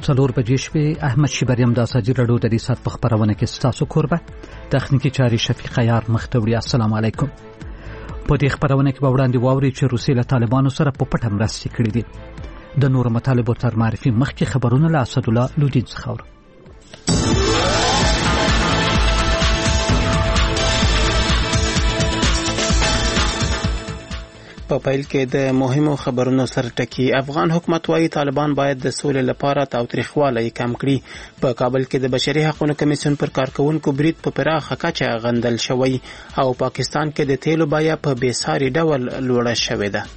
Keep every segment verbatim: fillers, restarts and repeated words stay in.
څلور بجې شوې. احمد شیبریم د ازادي راډیو د دې ساعت په خبرونه کې ستاسو کوربه تخنیکی چاري شفیق عیار مختوری. السلام علیکم. په دې خبرونه کې به وړاندې واوري چې روسیې له طالبانو سره په پټه مرستې کړې دي. د نورو مطالبو تر معرفي مخکې خبرونه له اسدالله لودین څخه اورو. په پیل کې د مهمو خبرونو سره ټکی. افغان حکومت وايي طالبان باید د سولې لپاره تاوتریخوالی کم کړي. په کابل کې د بشري حقوقو کمیسیون پر کارکونکو برید په پراخه کچه غندل شوی او پاکستان کې د تیلو بیه په بېساري ډول لوړه شوې ده.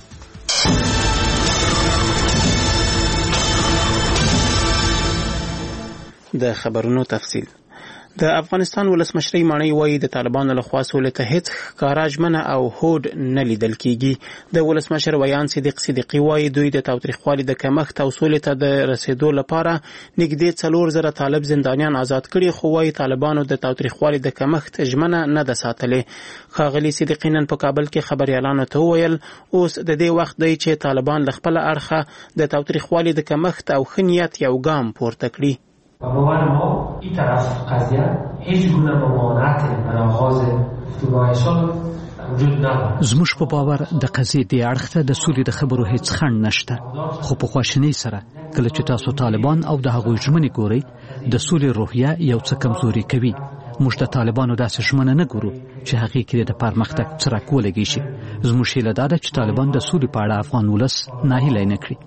د خبرونو تفصیل. د افغانستان ولسمشرۍ ماڼۍ وايي د طالبانو لخوا سولې ته هیڅ ښکاره ژمنه او هوډ نه لیدل کیږي. د ولسمشر ویان صدیق صدیقي وايي دوی د تاوتریخوالي د کمښت او سولې ته د رسیدو لپاره نږدې څلور زره طالب زندانیان آزاد کړي، خو وايي طالبانو د تاوتریخوالي د کمښت ژمنه نه ده ساتلې. ښاغلي صدیقي نن په کابل کې خبريالانو ته وویل اوس د دې وخت دی چې طالبان له خپله اړخه د تاوتریخوالي د کمښت او ښه نیت یو ګام پورته کړي. و باور ما این طرف قضیه هیچ گونه ممانعت در آغاز گفتگوهایشان وجود ندارد. زموږ په باور د قضیې دې اړخ ته د سولې د خبرو هیڅ خنډ نشته، خو په خواشینۍ سره کله چې تاسو طالبان او د هغوی ژمنې ګورئ د سولې روحیه یو څه کمزوري کوي. موږ د طالبانو داسې ژمنه نه ګورو چې هغې کې د پرمختګ څرک ولګي شي. زموږ هیله دا ده چې طالبان د سولې په اړه افغان ولس ناهیلی نه کړي.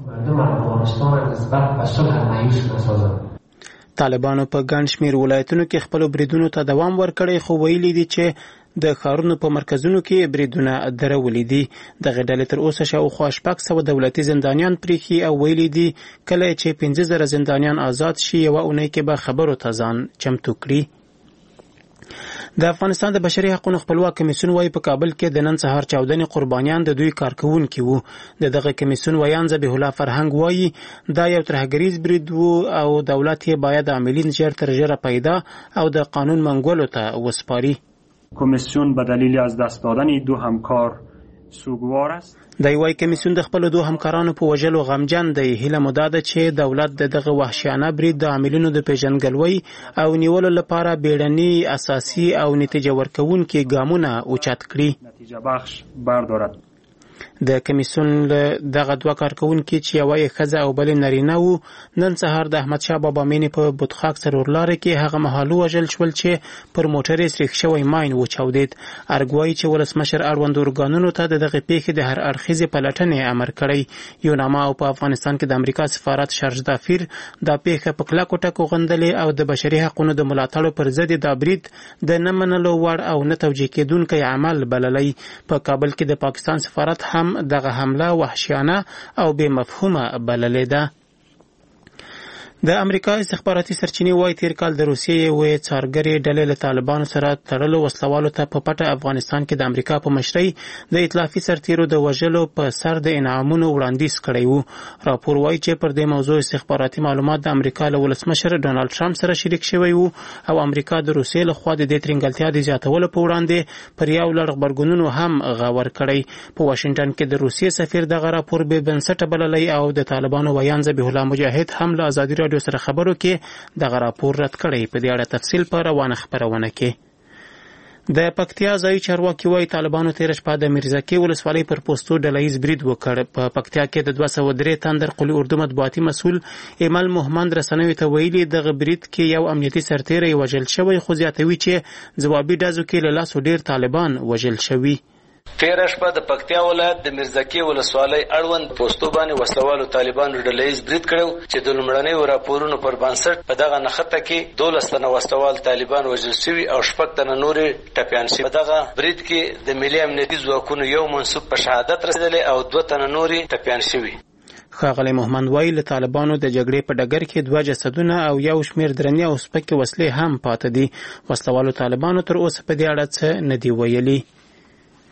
طالبانو په ګڼ شمېر ولایتونو کې خپلو بریدونو ته دوام ورکړی، خو ویلي دي چې د ښارونو په مرکزونو کې بریدونه درولي دي. دغه ډلې تر اوسه شاوخوا شپږ سوه دولتي زندانیان پریښي او ویلي دي کله چې پنځه زره زندانیان آزاد شي یوه اونۍ کې به خبرو ته ځان چمتو کړي. د افغانستان د بشري حقوقو خپلواک کمیسیون وايي په کابل کې د نن سهار چاودنې قربانیان د دوی کارکونکي وو. د دغه کمیسیون ویان ذبیح الله فرهنګ وايي دا یو ترهګریز برید وو او دولت یې باید عاملین ژر تر ژره پیدا او د قانون منګولو ته وسپاري. کمیسیون به دلیل از دست دادن دو همکار سوگوار است. د وای کمیسیون د خپل دوه همکارانو په وژلو غمجن دی. هیله مو دا ده چې دولت د دغه وحشیانه برید د عاملینو د پیژنګلوۍ او نیولو لپاره بیړني اساسي او نتیجه ورکوونکي ګامونه اوچت کړي. نتیجه بخش بردارد. د کمیسیون دغه دوه کارکونکي چې یوه یې ښځه او بل نارینه وو نن سهار د احمدشاه بابا مینې په بودخاک سرورلارې کې هغه مهال ووژل شول چې پر موټر یې سریښ شوی ماین وچاودېد. ارګ وایي چې ولسمشر اړوند ارګانونو ته د دغې پیښې د هر اړخیزې پلټنې امر کړی. یوناما او په افغانستان کې د امریکا سفارت شارج دافیر دا پیښه په کلکو ټکو غندلې او د بشري حقوقو د ملاتړو پر ضد دا برید د نه منلو وړ او نه توجیه کېدونکی عمل بللی. په کابل کې د پاکستان سفارت هم دغه حمله وحشیانه او بې مفهومه بللې ده. د امریکا استخباراتي سرچینې وايي تیر کال د روسیې یوې څارګرې ډلې له طالبانو سره تړلو وسلوالو ته په پټه افغانستان کې د امریکا په مشرۍ د ائتلافي سرتیرو د وژلو په سر د انعامونو وړاندیز کړی وو. راپور وايي چې پر دې موضوع استخباراتي معلومات د امریکا له ولسمشر ډونالد ټرمپ سره شریک شوی وو او امریکا د روسیې لخوا د دې ترنګلتیا د زیاتولو په وړاندې پر یو لړ غبرګونونو هم غور کړی. په واشنګټن کې د روسیې سفیر دغه راپور بې بنسټه بللی او د طالبانو ویان ذبیح الله مجاهد هم له ازادي راډیو سره خبرو کې دغه راپور رد کړی. په دې اړه تفصیل په روانه خبرونه کې. د پکتیا ځایي چارواکي وايي طالبانو تېره شپه د میرزکې ولسوالۍ پر پوستو ډله ییز برید وکړ. په پکتیا کې د دوه سوه درې تندر قلي اردو مطبوعاتي مسؤل ایمل محمد رسنیو ته ویلي دغه برید کې یو امنیتي سرتیری وژل شوی، خو زیاتوي چې ځوابي ډزو کې له لاسو ډېر طالبان وژل شوي. تیره شپه د پکتیا ولایت د میرزکې ولسوالۍ اړوند پوستو باندې وسلوالو طالبانو ډله ییز برید کړی چې د لومړنیو راپورونو پر بنسټ په دغه نښته کې دولس تنه وسلوال طالبان وژل شوي او شپږ تنه نورې ټپیان شوي. په دغه برید کې د ملي امنیتي ځواکونو یو منصوب په شهادت رسېدلی او دوه تنه نورې ټپیان شوي. ښاغلی محمد وایي له طالبانو د جګړې په ډګر کې دوه جسدونه او یو شمېر درنې او سپکې وسلې هم پاته دي. وسلوالو طالبانو تر اوسه په دې اړه څه نه دي ویلي.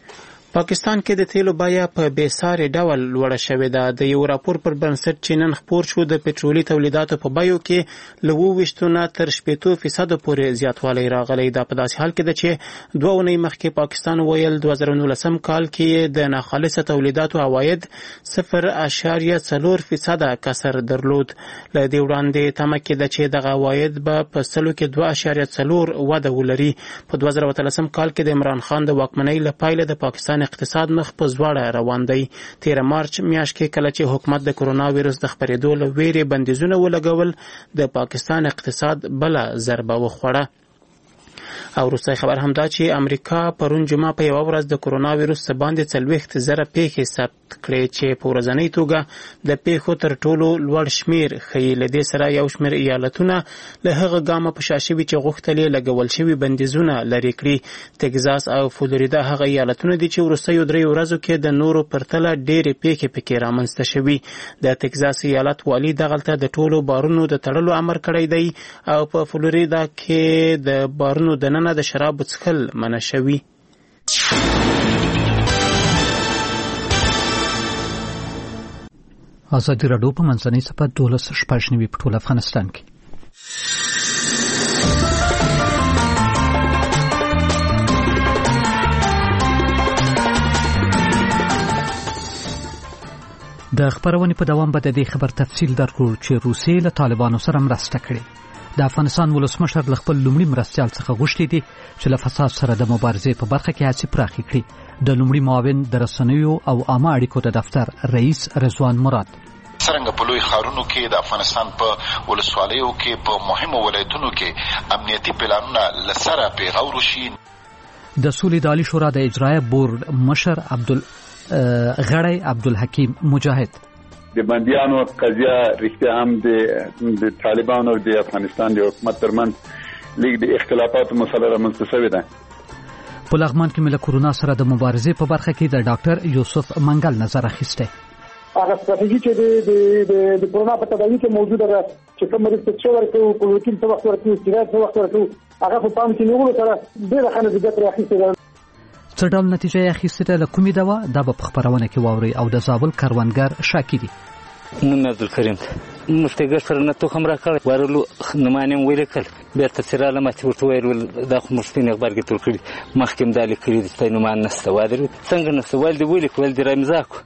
پاکستان کې د تیلو بیه په بیساري ډول لوړه شوې ده. د یو راپور پر بنسټ چې نن خپور شو د پټرولي تولیداتو په بیو کې له اووه ویشت نه تر شپږ فیصد پورې زیاتوالی راغلی. دا په داسې حال کې ده چې دوه اونۍ مخکې پاکستان ویل دوه زره نولسم کال کې د ناخالصه تولیداتو عواید صفر اعشاریه څلور فیصد کسر درلود. له دې وړاندې تمه کېده چې دغه عواید به په سلو کې دوه اعشاریه څلور وده ولري. په دوه زره اتلسم کال کې د عمران خان د واکمنۍ له پایله د پاکستان اقتصاد مخ په ځوړه روان دی. تیر مارچ میاشت کې کله چې حکومت د کرونا وایرس د خپرېدو له ویرې بندیزونه ولګول د پاکستان اقتصاد بله ضربه وخوړه. او وروستی خبر هم دا چې امریکا پرون جمعه په یوه ورځ د کرونا وایرس باندې څلوېښت زره پیښې ثبت کړې چې په ورځنۍ توګه د پیښو تر ټولو لوړ شمیر ښیي. له دې سره یو شمیر ایالتونه له هغه ګامه په شا شوي چې غوښتل یې لګول شوي بندیزونه لرې کړي. تګزاس او فلوریدا هغه ایالتونه دي چې وروستیو دریو ورځو کې د نورو پرتله ډېرې پیښې پکې رامنځته شوي. د تګزاس ایالت والي دغلته د ټولو بارونو د تړلو امر کړی دی او په فلوریدا کې د بارونو د ننه د شرابو څښل منع شوي. ازادي راډیو په منځنۍ صفحه دولس شپږ نوي په ټول افغانستان کې. د خبرونې په دوام به د دې خبر تفصیل درکړو چې روسیې له طالبانو سره مرسته کړې. د افغانستان ولسمشر له خپل لومړي مرستیال څخه غوښتي دي چې له فساد سره د مبارزې په برخه کې هڅې پراخې کړي. د لومړي معاون د رسنیو او عامه اړیکو د دفتر رئیس رضوان مراد څرنګه په لوی ښارونو کې د افغانستان په ولسوالیو کې په مهمو ولایتونو کې امنیتي پلانونه له سره پیغور شي. د سولې د عالي شورا د اجرایه بورډ مشر عبدل غړی عبدالحکیم مجاهد د بندیانو قضیه رښتیا هم د طالبانو او د افغانستان د حکومت ترمنځ لیک د اختلافاتو مسله رامنځته شوې ده. په لغمان کې مله کورونا سره د مبارزې په برخه کې د ډاکټر یوسف منګل نظر اخیسته. هغه ستراتیژي چې د د کورونا په تداوی کې موجوده ده چې کوم مریض ته ورکوي په روتین څه وخت ورکوي استراحت څه وخت ورکوي هغه په پام کې نیولو سره ډېره ښه نتیجه ترې اخیستې ده. څه ډول نتیجه یې اخیستې ده له کومې دوا دا به په خپرونه کې واورئ. او د زابل کروندګر شاکي دي نوم عبدالکریم موږ ته ګټ سره نه توخم راکړی ورلو نمانې م ولیکل بېرته چې راله ما چې ورته ویل دا خو موږ سپین اخبار کې ټول کړي مخکې م دا لیکلي دي ستا نومان نشته وادر څنګه نشته ویل دې ولیک ویل دې رامضا کړو.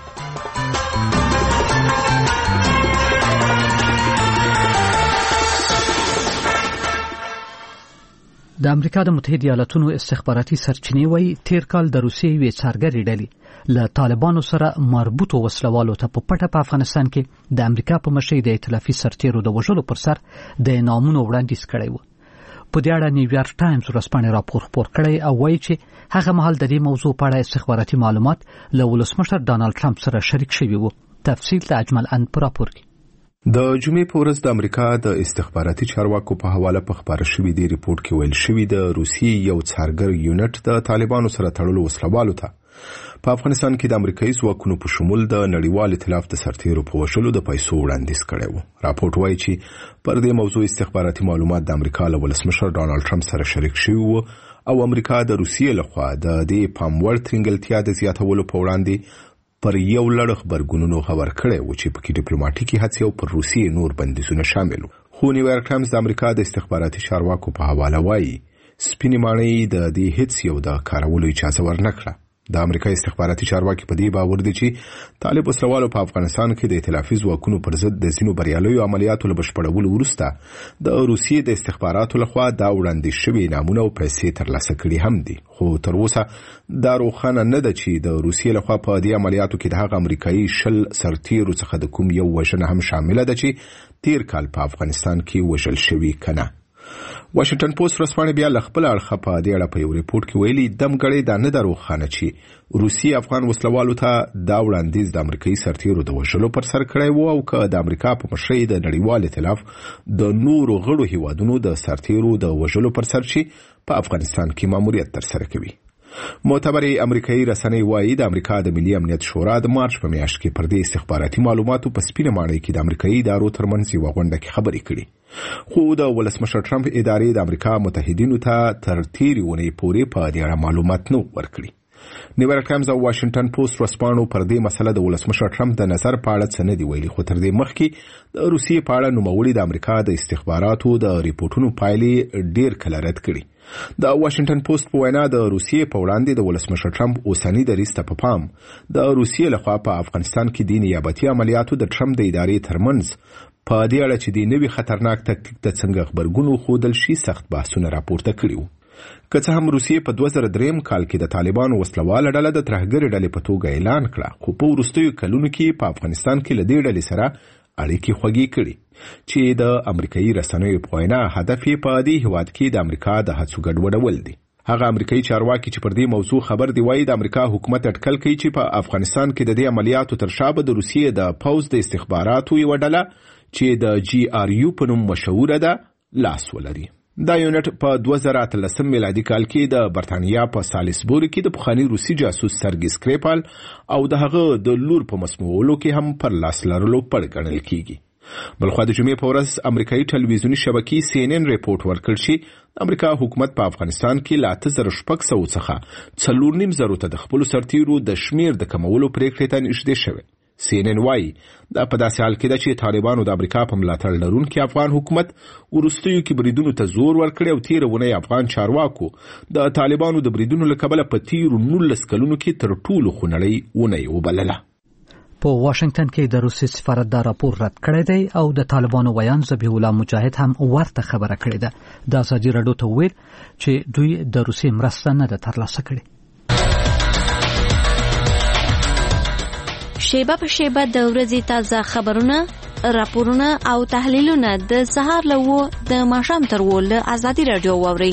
د امریکا د متحده ایالاتونو استخباراتي سرچینې وایي تیر کال د روسیې یوې څارګرې ډلې له طالبانو سره مربوطو وسلوالو ته په پټه په افغانستان کې د امریکا په مشرۍ د ائتلافي سرتیرو د وژلو پر سر د انعامونو وړاندیز کړی و. په دې اړه نیویارک ټایمز ورځپاڼې راپور خپور کړی او وایي چې هغه مهال د دې موضوع په اړه استخباراتي معلومات له ولسمشر ډانلډ ټرمپ سره شریک شوي وو. تفصیل د اجمل اند په راپور کې. د جمعې په ورځ د امریکا د استخباراتي چارواکو په حواله په خبره شوې دی ریپورت کې ویل شوی د روسیې یو څارګر یونټ د طالبانو سره تړلو وسلوالو ته په افغانستان کې د امریکایي ځواکونو په شمول د نړیوال ائتلاف د سرتیرو په وژلو د پیسو وړاندیز کړی و. راپورټ وایي چې پر دې موضوع استخباراتي معلومات د امریکا له ولسمشر ډانلډ ټرمپ سره شریک شوي وو او امریکا د روسیې لخوا د دې پاموړ ترنګلتیا د زیاتولو په وړاندې پر یو لړ خبرګونونو خبر کړی و چې پکې ډیپلوماټیکي هڅې او پر روسیې نور بندیزونه شامل وو. خو نیویارک ټایمز د امریکا د استخباراتي چارواکو په حواله وایي سپینې ماڼۍ د دې هیڅ یو د کارولو اجازه ورنکړه. د امریکا استخباراتي چارواکي په دې باور دي چې طالب وسلوالو په افغانستان کې د ائتلافي ځواکونو پر ضد د ځینو بریالیو عملیاتو له بشپړولو وروسته د روسیې د استخباراتو لخوا دا وړاندیز شوي انعامونه او پیسې ترلاسه کړي هم دي. خو تر اوسه دا روښانه نه ده چې د روسیې لخوا په دې عملیاتو کې د هغه امریکایي شل سرتیرو څخه د کوم یو وژنه هم شامله ده چې تیر کال په افغانستان کې وژل شوي کنه. واشنگټن پوسټ ورځپاڼه بیا له خپل اړخه په دې اړه په یو ریپورت کې ویلي دمګړې دا نه ده روښانه چې روسیې افغان وسلوالو ته دا وړاندیز د امریکایي سرتیرو د وژلو پر سر کړی و او که د امریکا په مشرۍ د نړیوال ائتلاف د نورو غړو هیوادونو د سرتیرو د وژلو پر سر چې په افغانستان کې ماموریت ترسره کوي. معتبرې امریکایي رسنۍ وایي د امریکا د ملي امنیت شورا د مارچ په میاشت کې پر دې استخباراتي معلوماتو په سپینه ماڼۍ کې د امریکایي ادارو ترمنځ یوه غونډه کې خبرې کړي. خو د ولسمشر ټرمپ ادارې د امریکا متحدینو ته تر تیرې اونۍ پورې په دې اړه معلومات نه ورکړي. نیویارک ټایمز او واشنگټن پوسټ ورسپانو پر دې مسله د ولسمشر ټرمپ د نظر په اړه څه نه دی ویلي، خو تر دې مخکې د روسیې په اړه نوموړي د امریکا د استخباراتو د ریپورتونو پایلې ډېر کله رد کړي. د واشنگټن پوسټ په وینا د روسیې په وړاندې د ولسمشر ټرمپ اوسنی دریځ ته په پام د روسیې لخوا په افغانستان کې د نیابتي عملیاتو د ټرمپ د ادارې ترمنځ په دې اړه چې د نوي خطرناک تکتیک ته څنګه خبرګون وښودل شي سخت بحثونه راپورته کړي وو. که څه هم روسیې په دوه زره درې کال کې د طالبانو وسلواله ډله د ترهګرې ډلې په توګه اعلان کړه، خو په وروستیو کلونو کې په افغانستان کې له دې ډلې سره اړیکې خوږې کړي چې د امریکایي رسنیو په وینا هدف یې په دې هیواد کې د امریکا د هڅو ګډوډول دي. هغه امریکایي چارواکي چې پر دې موضوع خبر دی وایي د امریکا حکومت اټکل کوي چې په افغانستان کې د دې عملیاتو تر شا به د روسیې د پوځ د استخباراتو یوه ډله چې د جی آر یو په نوم مشهوره ده لاس ولري. دا یونټ په دوه زره اتلسم میلادي کال کې د برتانیا په سالیسبوري کې د پخواني روسي جاسوس سرګي سکریپال او د هغه د لور په مسموولو کې هم پر لاس لرلو پړ ګڼل کیږي. بلخوا د جمعې په ورځ امریکایي ټلویزیوني شبکې سی ان ان ریپورت ورکړ چې امریکا حکومت په افغانستان کې له اته زره شپږ سوه څخه څلور نیم زرو ته د خپلو سرتیرو د شمیر د کمولو پریکړې ته نږدې شوی. سی ان ان وايي دا په داسې حال کې ده چې طالبانو د امریکا په ملاتړ لرونکي افغان حکومت وروستیو کې بریدونو ته زور ورکړی او تېره اونۍ افغان چارواکو د طالبانو د بریدونو له کبله په تېرو نولس کلونو کې تر ټولو خونړۍ اونۍ وبلله. په واشنگټن کې د روسي سفارت دا راپور رد کړی دی او د طالبانو ویان ذبیح الله مجاهد هم ورته خبره کړې ده. د ازادي راډیو ته ویل چې دوی د روسي مرسته نه ده ترلاسه کړې. شیبه په شیبه د ورځې تازه خبرونه، راپورونه او تحلیلونه د سهار له وو د ماښام تر وو له ازادي راډیو واورئ.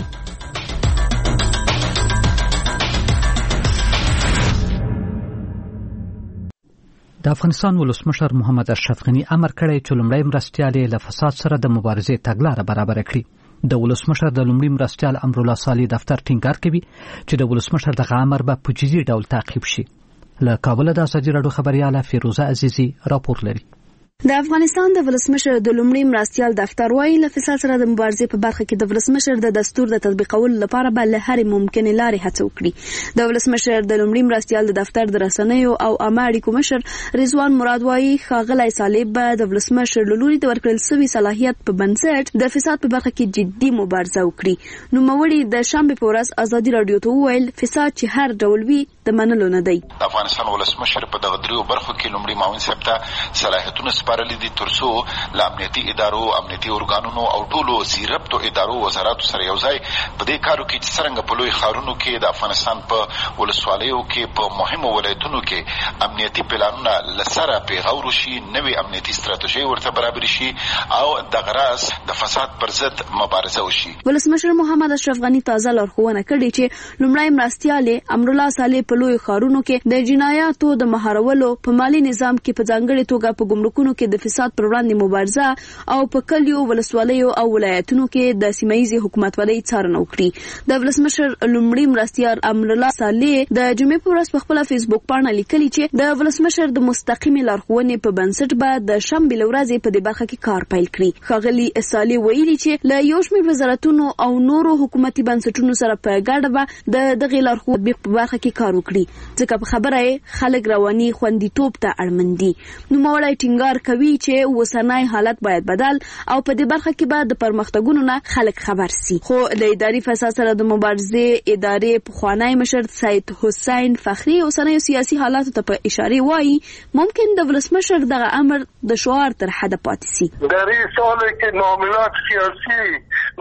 د افغانستان ولسمشر محمد اشرف غني امر کړی چې لومړی مرستیال له فساد سره د مبارزې تګلاره برابر کړي. د ولسمشر د لومړي مرستیال امرالله صالح دفتر ټینګار کوي چې د ولسمشر دغه امر به په جدي ډول تعقیب شي. له کابل د ازادي راډیو خبرياله فیروزه عزیزي راپور لري. د افغانستان د ولسمشر د لومړي مرستیال دفتر وايي له فساد سره د مبارزې په برخه کې د ولسمشر د دستور د تطبیقولو لپاره به له هرې ممکنې لارې هڅه وکړي. د ولسمشر د لومړي مرستیال د دفتر د رسنیو او عامه اړیکو مشر رضوان مراد وايي ښاغلی صالح به د ولسمشر له لوري د ورکړل سوي صلاحیت په بنسټ د فساد په برخه کې جدي مبارزه وکړي. نوموړي د شنبې په ورځ ازادي راډیو ته وویل فساد چې هر ډول وي د منلو نه دی. افغانستان ولسمشر په دغه دریو برخو کې لومړي معاون صاحب ته صلاحیتونه سپارلي دي ترڅو له امنیتي ادارو، امنیتي ارګانونو او ټولو زیربطو ادارو وزارتو سره یو ځای په دې کارو کې چې څرنګه په لوی ښارونو کې د افغانستان په ولسوالیو کې په مهمو ولایتونو کې امنیتي پلانونه له سره پیغور شي، نوې امنیتي ستراتیژي ورته برابر شي او دغه راز د فساد پر ضد مبارزه وشي. ولسمشر محمد اشرف غني تازه لارښوونه کړې چې لومړی مرستیال امرالله صالح په لوی ښارونو کې د جنایاتو د مهارولو، په مالی نظام کې په ځانګړې توګه په ګمرکونو کې د فساد پر وړاندې مبارزه او په کلیو، ولسوالیو او ولایتونو کې د سیمایي حکومتولۍ څارنه وکړي. د ولسمشر لومړي مرستیال امرالله صالح د جمعې په ورځ په خپل فیسبوک پاڼه لیکلي چې د ولسمشر د مستقیمې لارښوونې په بنسټ به د شنبې له ورځې په دې برخه کې کار پیل کړي. ښاغلي صالح ویلي چې له یو شمېر وزارتونو او نورو حکومتي بنسټونو سره په ګډه به د دغې لارښوونې په برخه کې کار وکړي، ځکه په خبره یې خلک رواني خوندیتوب ته اړمن دي. نوموړی ټینګار کوي چې وسنۍ حالت باید بدل او په دې برخه کې به د پرمختګونو نه خلک خبر سي. خو د اداري فساد سره د مبارزې ادارې پخوانی مشر سید حسین فخری اوسنۍ سیاسي حالاتو ته په اشاره وایي ممکن د ولسمشر دغه امر د شعار تر حد پاتې سي. در این سال که معاملات سیاسي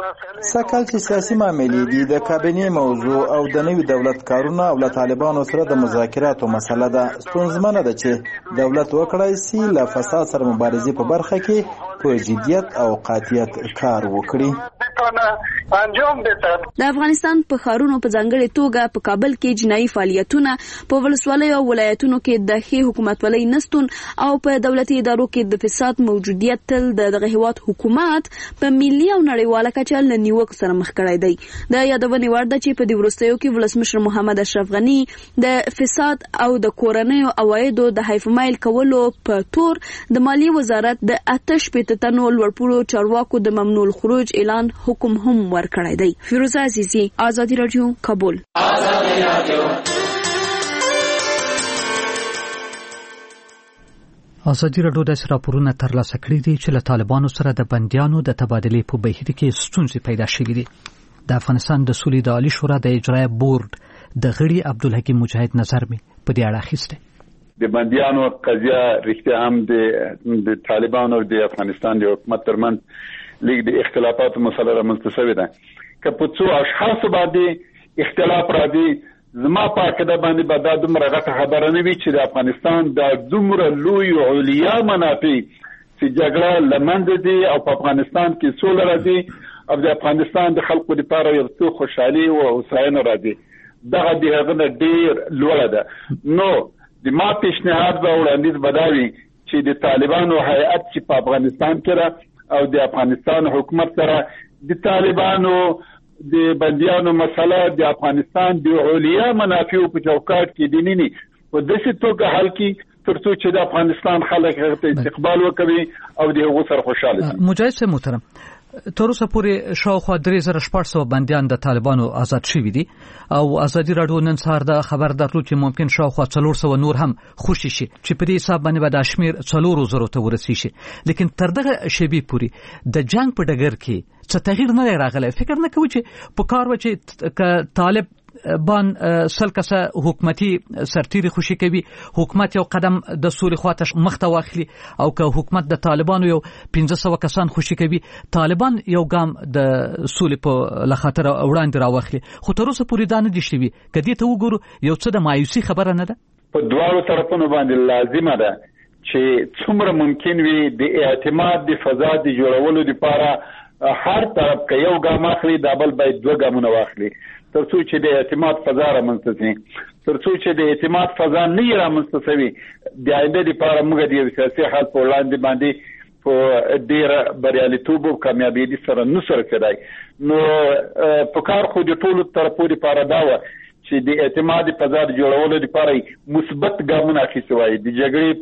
سکل چې سیاسي معاملې دي د کابینې موضوع او د نوي دولت کارونه او له طالبانو سره د مذاکراتو مسله ده. ستونزمنه ده چې دولت وکړای سي له فساد سره مبارزې په برخه کې په جدیت او قاطعیت کار وکړي. د افغانستان په ښارونو په ځانګړې توګه په کابل کې جنایي فعالیتونه، په ولسوالیو او ولایتونو کې د ښې حکومتولۍ نشتون او په دولتي ادارو کې د فساد موجودیت تل د دغه هیواد حکومت په ملي او نړیواله کچه له نیوکو سره مخ کړی دی. د یادونې وړ ده چې په دې وروستیو کې ولسمشر محمد اشرف غني د فساد او د کورنیو عوایدو د حیفمایل کولو په تور د مالیې وزارت د اته شپېته تنو لوړپوړو چارواکو د ممنوع الخروج اعلان حکم هم ورکړی دی. فیروزه عزیزي، ازادي راډیو، کابل. ازادي راډیو ازادي راډیو د راپورونه ترلاسه کړي دي چې له طالبانو سره د بندیانو د تبادلې په بهیر کې ستونزې پیدا شوې دي. د افغانستان د سولې د عالی شورا د اجرایه بورډ د غړي عبدالحکیم مجاهد نظر می په دې اړه اخیسته. د بندیانو قضیه رښتیا هم د د طالبانو او د افغانستان د حکومت ترمنځ لیک د اختلافات مسله رامنځته شوې ده. که په څو اشخاص باندې اختلاف راځي زما په عقیده باندې به دا دومره غټه خبره نه وي چې د افغانستان د دومره لوی علیا منافع چې جګړه له منځه ځي او په افغانستان کې سوله راځي او د افغانستان د خلکو لپاره یو څه خوشحالي او هوساینه راځي. دغه د هغه نه ډېر لوړه ده. نو د ما پیشنهاد به وړاندیز به دا وي چې د طالبانو هیئت چې په افغانستان کې را او د افغانستان حکومت سره د طالبانو د بندیانو مسله د افغانستان د علیا منافع په چوکاټ کې دیني په داسې توګه حل کې ترڅو چې د افغانستان خلک هغه استقبال وکړي او د هغو سره خوشاله شي. مجاهد صاحب محترم، تر اوسه پورې شاوخوا درې زره شپږ سوه بندیان د طالبانو آزاد شوي دي او ازادي راډیو نن سهار د خبر درلود چې ممکن شاوخوا څلور سوه نور هم خوشي شي چې په دې حساب باندې به د شمیر څلورو زرو ته ورسیږي. لیکن تر دغه شیبې پورې د جنگ په ډګر کې څه تغییر نه راغلی. فکر نه کوي چې په کار و چې طالب بان سل کسه حکومتي سرتیري خوشي کوي، حکومت یو قدم د سولې خواته مخته واخلي او که حکومت د طالبانو یو پنځه سوه کسان خوشي کوي طالبان یو ګام د سولې په لخاطر وړاندې راوخلي. خو تر اوسه پورې دا نه دي شوي. که دې ته وګورو یو څه د مایوسي خبره نه ده. په دواړو طرفونو باندې لازمه ده چې څومره ممکن وي د اعتماد د فضا د جوړولو لپاره هر طرف که یو ګام اخلي دا بل باید دوه ګامونه واخلي ترڅو چې د اعتماد فضا رامنځته شي. ترڅو چې د اعتماد فضا نه رامنځته شوي د آینده لپاره موږ د یو سیاسي حل په وړاندې باندې په ډېره بریالیتوب او کامیابي سره نه سره کېدای. نو په کار خو د ټولو طرفونو لپاره دا و چې د اعتماد فضا جوړولو لپاره مثبت ګامونه اخیستي وای. د جګړې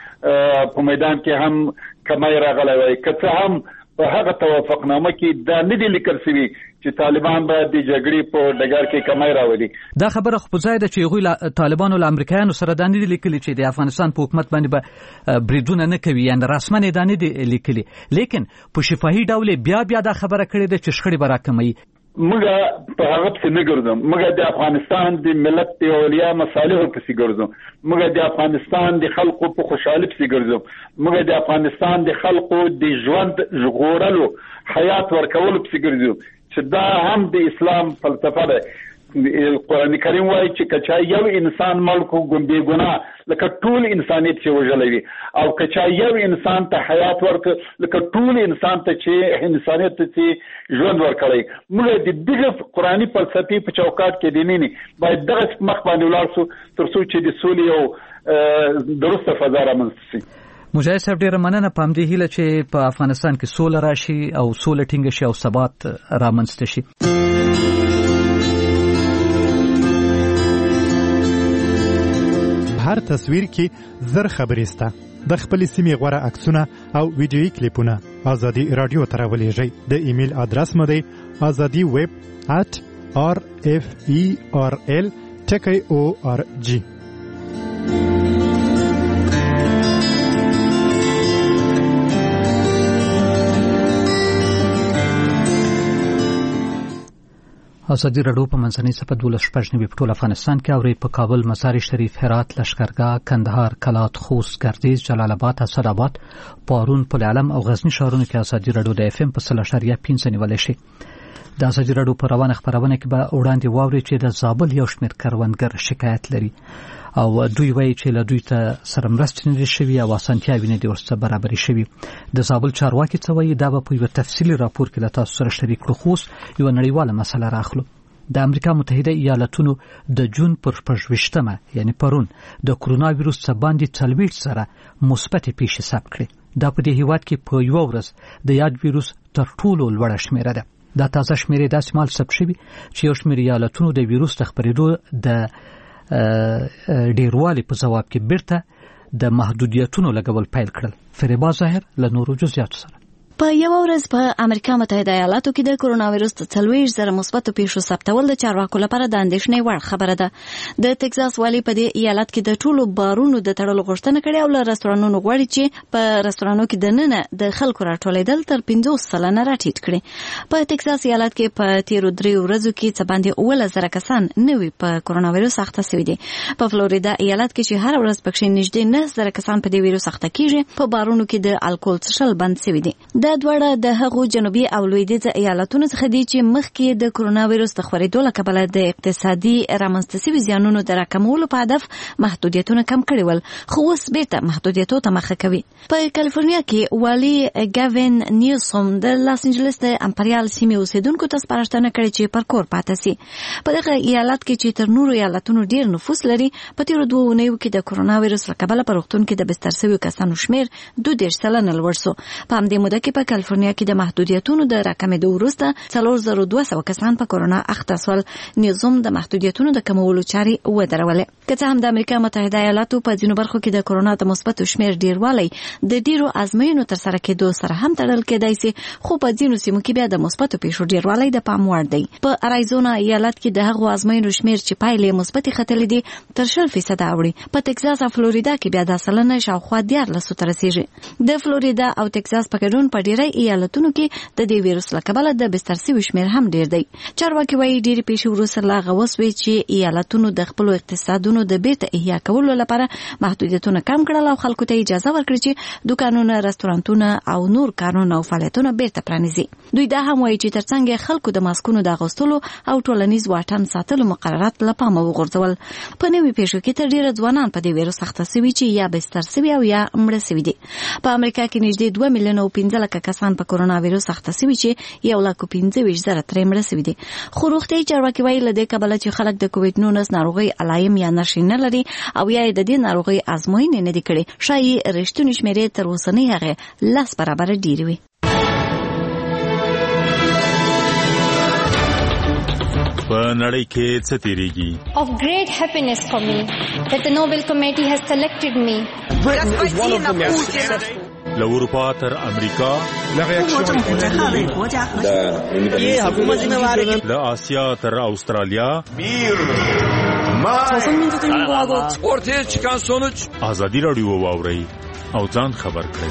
په په میدان کې هم کمای راغلی وای. که څه هم په هغه توافقنامه کې دا نه دي لیکل شوي چې طالبان به د جګړې په ډګر کې کمای راولي. دا خبره خو په ځای ده چې هغوی طالبانو له امریکایانو سره دا نه دي لیکلي چې د افغانستان په حکومت باندې به بریدونه نه کوي، یعنې رسما یې دا نه دي لیکلي. لیکن په شفاهي ډول بیا بیا دا خبره کړې ده چې شخړې به راکموي. موږ په هغه پسې نه ګرځم. موږ د افغانستان د ملت د علیا مصالحو پسې ګرځم. موږ د افغانستان د خلکو په خوشحالي پسې ګرځم. موږ د افغانستان د خلکو د ژوند ژغورلو حیات ورکولو پسې ګرځم چې دا هم د اسلام فلسفه ده. قرآن کریم وایي چې که چا یو انسان ملک بې ګناه لکه ټول انسانیت چې وژلی وي او که چا یو انسان ته حیات ورکړ لکه ټول انسان ته چې انسانیت ته چې ژوند ورکړی. موږ د دغه قرآني فلسفې په چوکاټ کې دیني باید دغه مخ باندې ولاړ شو ترڅو چې د سولې یو درسته فضا رامنځته شي. مجاهد صاحب ډیره مننه. په همدې هیله چې په افغانستان کې سوله راشي او سوله ټینګه شي او ثبات رامنځته شي. هر تصویر کې زر خبرې سته. د خپل سیمې غوره عکسونه او ویډیويي کلیپونه ازادي رادیو ته راولېږئ. د ایمیل ادرس مو دی azadi web at r f e r l ټکی او ار جی. ازادي راډیو په منځنۍ صفحه دولس شپږ نوي په ټول افغانستان کې اوري. په کابل، مزار شریف، هرات، لشکرګاه، کندهار، کلات، خوست، ګردیز، جلال آباد، اسداباد، پارون، پل علم او غزنی ښارونو کې ازادي راډیو د اف ام په سل اشاریه پنځه نیولای شي. د ازادي راډیو په روانه خبرونه کې به وړاندې واوري چې د زابل یو شمېر کروندګر شکایت لري او دوی وایي چې له دوی ته سره مرستې نه دي شوي او اسانتیاوې نه دي ورسره برابرې شوي. د زابل چارواکي څه وایي دا به په یوه تفصیلي راپور کې له تاسو سره شریک کړو. خو اوس یوه نړیواله مسله راخلو. د امریکا متحده ایالتونو د جون پر شپږویشتمه یعنی پرون د کرونا ویروس څخه باندې څلوېښت سره مثبت پیښې ثبت کړې. دا په دې هیواد کې په یوه ورځ د یاد ویروس تر ټولو لوړه شمیره ده. دا تازه شمیرې داسې مهال ثبت شوي چې یو شمېر ایالتونو د ویروس د خپرېدو د ډیروالي په ځواب کې بیرته د محدودیتونو لګول پیل کړل. فریبا ظاهر له نورو جزئیاتو سره. په یو ورځ په امریکا متحده ایالاتو کې د کرونا وایرس د څلوېښت زره مثبتو پیښو ثبتول د چارواکو لپاره د اندېښنې وړ خبره ده. د ټکساس والي په دې ایالت کې د ټولو بارونو د تړلو غوښتنه کړې او له رستورانونو غواړي چې په رستورانونو کې دننه د خلکو راټولېدل تر پنځوس سلنه راټیټ کړي. په ټکساس ایالت کې په تیرو دریو ورځو کې څه باندې اوولس زره کسان نوي په کرونا وایرس اخته شوي دي. په فلوریدا ایالت کې چې هر ورځ پکې نږدې نه زره کسان په دې وایرس اخته کیږي، په بارونو کې د الکول څښل بند شوي دي. دا دواړه د هغو جنوبي او لویدیځ ایالتونو څخه دي چې مخکې د کرونا وایرس د خپرېدو له کبله د اقتصادي رامنځته شوي زیانونو د راکمولو په هدف محدودیتونه کم کړي ول، خو اوس بیرته محدودیتونو ته مخه کوي. په کالیفورنیا کې والي ګاوین نیوسوم د لاس انجلس د امپریال سیمې اوسیدونکو ته سپارښتنه کړې چې پر کور پاتې سي. په دغه ایالت کې چې تر نورو ایالتونو ډیر نفوس لري، په تیرو دوه اونیو کې د کرونا وایرس له کبله په روغتون کې د بستر شویو کسانو شمیر دوه دېرش سلنه لوړ شو. په همدې موده کې په کالیفورنیا کې د محدودیتونو د راکمېدو وروسته څلور زره دوه سوه کسان په کرونا اخته شول. نیوزوم د محدودیتونو د کمولو چارې ودرولې. که څه هم د امریکا متحده ایالاتو په ځینو برخو کې د کرونا د مثبتو شمیر ډیروالی د ډیرو ازموینو ترسره کېدو سره هم تړل کېدای شي، خو په ځینو سیمو کې بیا د مثبتو پیښو ډیروالی د پام وړ دی. په اریزونا ایالت کې د هغو ازموینو شمیر چې پایلې مثبتې ختلې دي تر شل فیصده اوړي. په ټکساس او فلوریدا کې بیا دا سلنه شاوخوا دیارلسو ته رسیږي. د فلوریدا او ټکساس په ګډون په ډیری ایالتونو کې د دې ویروس له کبله د بستر شویو شمیر هم ډیر دی. چارواکي وایي ډېرې پیښې وروسته لا هغه وسوې چې ایالتونو د خپلو اقتصادونو د بیرته احیا کولو لپاره محدودیتونه کم کړل او خلکو ته اجازه ورکړي چې دوکانونه، رستورانتونه او نور کارونه او فعالیتونه بیرته پرانیزي. دوی دا هم وایي چې ترڅنګ خلکو د ماسکونو د اغوستلو او ټولنیز واټن ساتلو مقررات له پامه وغورځول. په نوي پیښو کې تر ډیره ځوانان په دې ویروس اخته شوي چې یا بستر شوي او یا مړه شوي دي. په امریکا کې نږدې دوه میلیونه او پنځه لکه کسان په کرونا ویروس اخته شوي چې یو لک او پنځه ویشت زره ترې مړه شوي دي. خو روغتیایي چارواکي وایي له دې کبله چې خلک د کووډ نولس ناروغۍ علایم یا نښې نه لري او یا د دې ناروغۍ ازموینې نه دي کړې، ښایي رښتونې شمېرې تر اوسنۍ هغې لس برابره ډېرې وي. په نړۍ کې څه تیریږي؟ Of great happiness for me that the Nobel Committee has selected me. له اروپا تر امریکا، له آسیا تر استرالیا، ortaya çıkan sonuç ازادي راډیو واورئ او ځان خبر کړئ.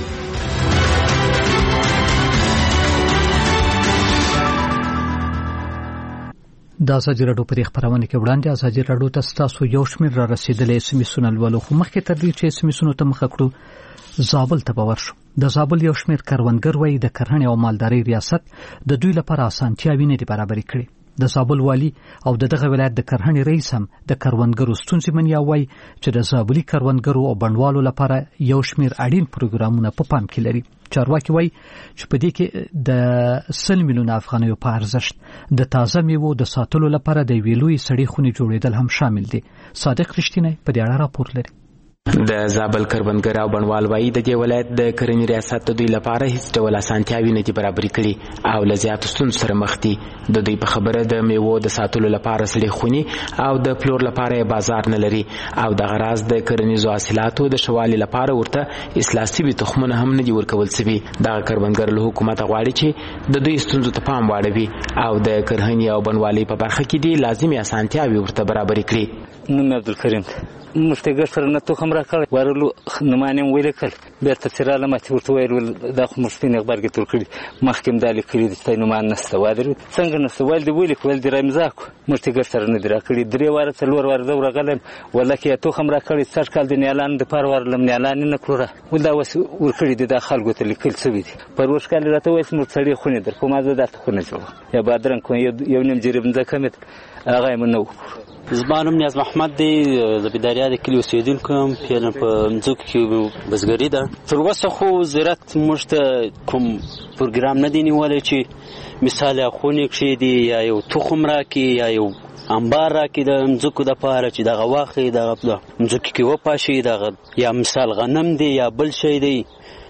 د ازادي راډیو په خبرونه کې وړاندې ازادي راډیو ته تاسو یو شمېر را رسیدلې اسمسونه لولو، خو مخکې تر دې چې اسمسونه ته مخ کړو زابل ته باور شو. د زابل یو شمېر کروندګر وایي د کرهڼې او مالدارۍ ریاست د دوی لپاره اسانتیاوې نه دي برابرې کړې. د زابل والي او د دغه ولایت د کرهڼې رئیس هم د کروندګرو ستونزې مني او وایي چې د زابلي کروندګرو او بڼوالو لپاره یو شمېر اړین پروګرامونه په پام کې لري. چارواکي وایي چې په دې کې د سل میلیونه افغانیو په ارزښت د تازه میوو د ساتلو لپاره د یوې لویې سړې خونې جوړېدل هم شامل دي. صادق رښتینی په دې اړه راپور لري. د زابل کروندګر او بڼوال وایي د دې ولایت د کرنې ریاست د دوی لپاره هیڅ ډول اسانتیاوې نه دي برابرې کړي او له زیاتو ستونزو سره مخ دي. د دوی په خبره د میوو د ساتلو لپاره سړې خونې او د پلور لپاره بازار نه لري او دغه راز د کرنیزو حاصلاتو د ښه والي لپاره ورته اصلاح شوي تخمونه هم نه دي ورکول شوي. دغه کروندګر له حکومته غواړي چې د دوی ستونزو ته پام واړوي او د کرهڼې او بڼوالۍ په برخه کې دي لازمي اسانتیاوې ورته برابرې کړي. نوم عبدالکریم موږ ته ګټ سره نه تخم راکړی ورلو نمانې م ولیکل بېرته چې راله ماتې ورته ویل دا خو موږ سپین اخبار کې تور کړي مخکې م دا لیکلي دي چې ستا نومان نشته وادر څنګه نشته ویل دې ولیک ویل دې را امضا کړو موږ ته ګټ سره نه دي راکړي درې واره څلور واره زه ورغلی یم والله کې تخم راکړی سږ کال د نیالانو دپاره ورغلم نیالان یې نه کړو را ول دا اوس ورکړي دي دا خلکو ته لیکل شوي دي پر اوښ کال یې راته وویل چې موږ سړې خونې در کوم زه درته خونه جوړوم یا بادرنګ کوم یو نیم جریب مځکه مې هغه یې مو نه وکړو. زما نوم نیاز محمد دی، د بیداریا د کلي اوسېدونکی یم، فعلا په مځکو کې بزګري ده. تر اوسه خو زراعت موږ ته کوم پروګرام نه دی نیولی چې مثال یا خونې کښېږدي یا یو تخم راکړي یا یو انبار راکړي د مځکو دپاره چې دغه واخلي دغه مځکو کې وپاشي دغه یا مثال غنم دی یا بل شی دی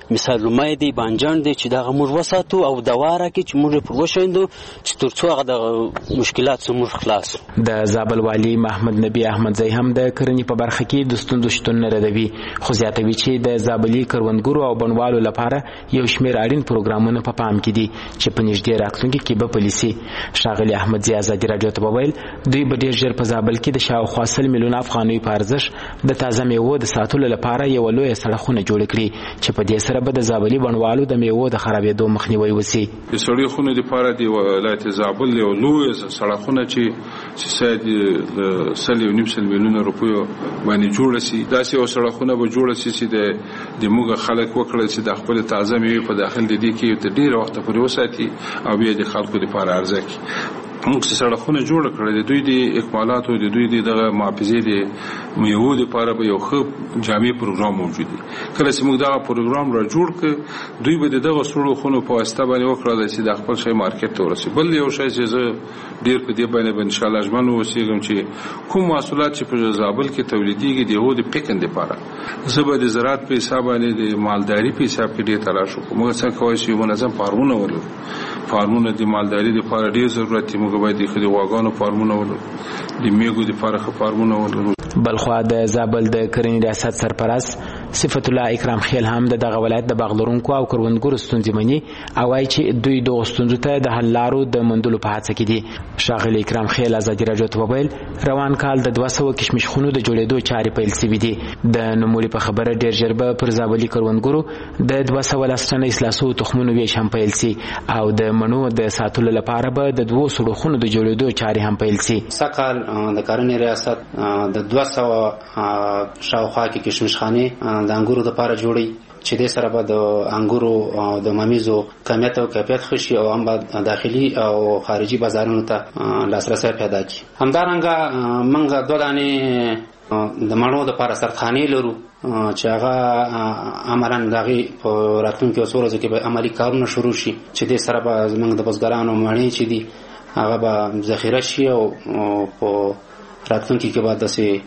مثال لومای دی بانجان دی چې دا موږ وساتو او دواره کې چې موږ پر وشیندو چې ترڅو هغه د مشکلات څخه خلاص. د زابل والی محمد نبی احمدزی هم د کرنې په برخه کې د ستونزو شتون نه ردوي، خو زیاتوي چې د زابلي کروندګرو او بڼوالو لپاره یو شمېر اړین پروګرامونه په پام کې دي چې په نږدې راتلونکي کې به پلي سي. ښاغلي احمدزي ازادي راډیو ته وویل دوی به ډېر ژر په زابل کې د شاوخوا سل میلیونه افغانیو په ارزښت د تازه میوو د ساتلو لپاره یوه لویه سړکونه جوړ کړي چې په دې سره به د زابلي بڼوالو د میوو د خرابېدو مخنیوی وسي. د سړې خونې دپاره د ولایت زابل یو لویه سړکونه چې ساید د سل یو نیم سل میلیونه روپیو باندې جوړه سي. داسې یو سړکونه به جوړه سي چې د د موږ خلک وکړل چې د خپل تازه میوې په داخل د دې کې تر ډېره وخته پورې وساتي او بیا د خلکو لپاره عرضه کړي. موږ چې سړکونه جوړ کړل د دوی د اکمالاتو د دوی د معافظې د میوو لپاره به یو ښه جامع پروګرام موجود دی. کله چې موږ دغه پروګرام را جوړ کړ دوی به دغه سړکونو په واسطه باندې وکړل چې د خپل شی مارکیټ ته ورسي. بل یو شی چې زه ډېر په دې باندې ان شاء الله ژمن اوسېږم چې کوم محصولات چې په زابل کې تولیدېږي د هغو د پیکن لپاره زه به د زراعت په حساب باندې د مالداري په حساب کې ډېر تلاش وکړم. موږ څنګه کولی شو منظم فارمونه ولرو. فارمونه د مالداري لپاره ډېر ضرورت دی. موږ باید د غواګانو فارمونه ولرو، د میږو لپاره ښه فارمونه ولرو. بلخوا د زابل د کرنې ریاست سرپرست صفت الله اکرام خیل هم د دغه ولایت د باغ لرونکو او کروندګرو ستونزې مني او وایي چې دوی دغو ستونزو ته د حل لارو د موندلو په هڅه کې دي. ښاغلي اکرام خیل ازادي راډیو ته وویل روان کال د دوه سوه کشمش خونو د جوړېدو چارې پیل سوي دي. د نوموړي په خبره ډېر ژر به پر زابلي کروندګرو د دوه سوه لس ټنه اصلاح سوو تخمونو ویش هم پیل سي او د مڼو د ساتلو لپاره به د دوو سړو خونو د جوړېدو چارې هم پیل سي. سږکال د کرنې ریاست د دوه سوه شاوخوا کې کشمشخانې د انګورو لپاره جوړي چې د سره به د انګورو د ممیزو کمیت او کیفیت ښه شي او هم به داخلي او خارجي بازارونو ته لاسرسی پیدا کړي. همدارنګه موږ دوه دانې د مڼو دپاره سرخانې لرو چې هغه عملاً د هغې په راتلونکي څو ورځو کې به عملي کارونه شروع شي چې دې سره به زموږ د بزګرانو مڼې چې دي هغه به ذخیره شي او په راتلونکي کې به داسې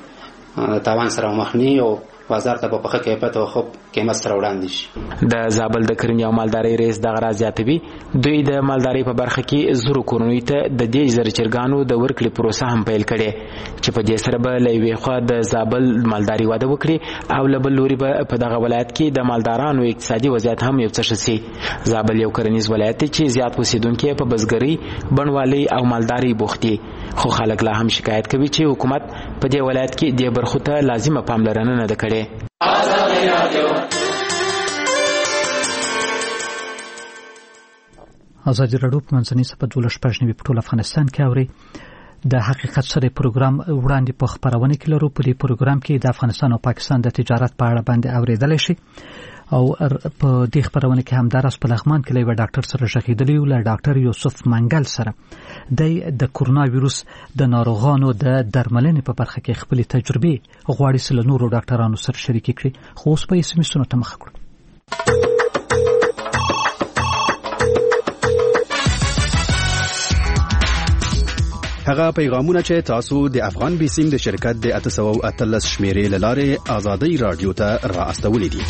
د تاوان سره مخنی او بازار ته په ښه کیفیت او ښه قیمت سره وړاندې شي. د زابل د کرنې او مالدارۍ رئیس دغه راز زیاتوي دوی د مالدارۍ په برخه کې زرو کورنیو ته د دېرش زره چرګانو د ورکړې پروسه هم پیل کړې چې په دې سره به له یوې خوا د زابل مالداري وده وکړي او له بل لوري به په دغه ولایت کې د مالدارانو اقتصادي وضعیت هم یو څه ښه سي. زابل یو کرنیز ولایت دی چې زیات اوسېدونکي په بزګرۍ بڼوالۍ او مالدارۍ بوخت دي، خو خلک لا هم شکایت کوي چې حکومت په دې ولایت کې دې برخو ته لازمه پاملرنه نه ده کړې. ازادي راډیو په منځنۍ صفحه دولس شپږ نوي په ټول افغانستان کې اوري. د حقیقت سره پروګرام وړاندې په خبرونه کې لرو. په دې پروګرام کې د افغانستان او پاکستان د تجارت په اړه باندې اوریدل شي او په دې خبرونه کې هم درس په لغمان کې له ډاکټر سره شهیدلی او له ډاکټر یوسف منګل سره د کرونا وایروس د ناروغانو د درملنې په برخه کې خپل تجربې غواړي سره نورو ډاکټرانو سره شریک کړي. خو اوس په ایس ام اسونو ته مخ کړو. هغه پیغامونه چې تاسو د افغان بیسیم د شرکت د اته سوه او اتلس شمیرې له لارې ازادي راډیو ته را استولې دي.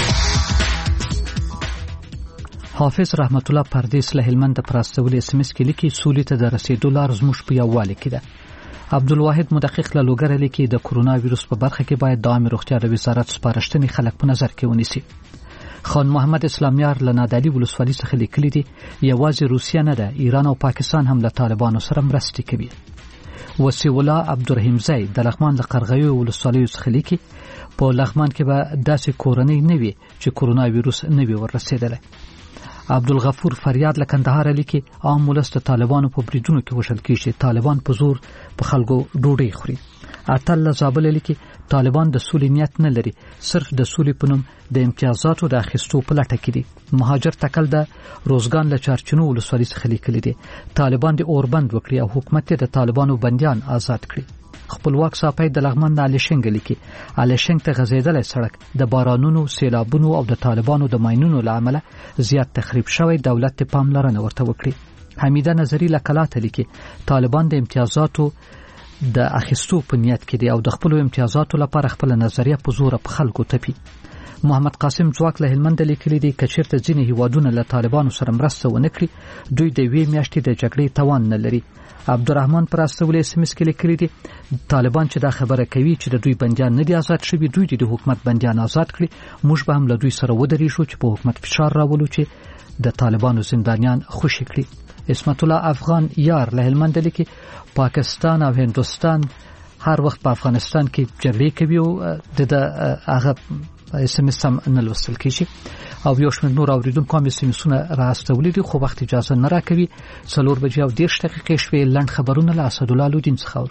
حافظ رحمت الله پردیس له هلمند پر استولې اس ام اس کې لیکي سولې ته د رسیدو لار زموږ په یووالي کې ده. عبدالواحد مدقق له لوګر لیکي د کرونا وایروس په برخه کې باید د عامه روغتیا د وزارت سپارښتنې خلک په نظر کې ونیسي. خان محمد اسلامیار له نادعلي ولسوالۍ څخه لیکلي دي یوازې روسیه نه ده، ایران او پاکستان هم له طالبانو سره مرستې کوي. وسیع الله عبدالرحیم زی د لغمان له قرغیو ولسوالیو څخه لیکي په لغمان کې به داسې کورنۍ نه وي چې کرونا وایروس نه وي ورسېدلی. عبدالغفور فریاد له کندهار لیکي عام ولس د طالبانو په بریدونو کې وژل کېږي، طالبان په زور په خلکو ډوډۍ خوري. اتل له زابل لیکي طالبان د سولې نیت نه لري، صرف د سولې په نوم د امتیازاتو د اخیستو په لټه کې دي. مهاجر تکل د روزګان له چارچینو ولسوالۍ څخه لیکلي دي طالبان د اوربند وکړي او حکومت د طالبانو بندیان آزاد کړي. خپلواک صاحب د لغمان د الیشنګ لیکي الیشنګ ته غځېدلی سړک د بارانونو، سیلابونو او د طالبانو د ماینونو له امله زیات تخریب شوی، دولت ته پاملرنه ورته وکړي. حمیده نظری له کلاته لیکي طالبان د امتیازاتو د اخیستو په نیت کې دي او د خپل امتیازاتو لپاره خپل نظریه په زور په خلکو تپي. محمد قاسم ځواک له هلمند لیکلي دي کچیرته ځینې هیوادونه له طالبانو سره مرسته ونه کړي دوی د یوې میاشتې د جګړې توان نه لري. عبدالرحمن پر استولې اس ام اس کې لیکلي دي طالبان چې دا خبره کوي چې د دوی بنديان نه دي آزاد شوي دوی د حکومت بنديان آزاد کړي موږ به هم له دوی سره ودرېږو چې په حکومت فشار راولو چې د طالبانو زندانیان خوشي کړي. اسمت الله افغان یار له هلمند لیکي پاکستان او هندوستان هر وخت په افغانستان کې جګړې کوي او د هغه اس ام اس هم نه لوستل کیږي او یو شمېر نور اوریدونکو هم اس ام اسونه راستولي دي خو وخت اجازه نه راکوي. څلور بجې او دېرش دقیقې شوې لنډ خبرونه له اسدالله لودین څخه.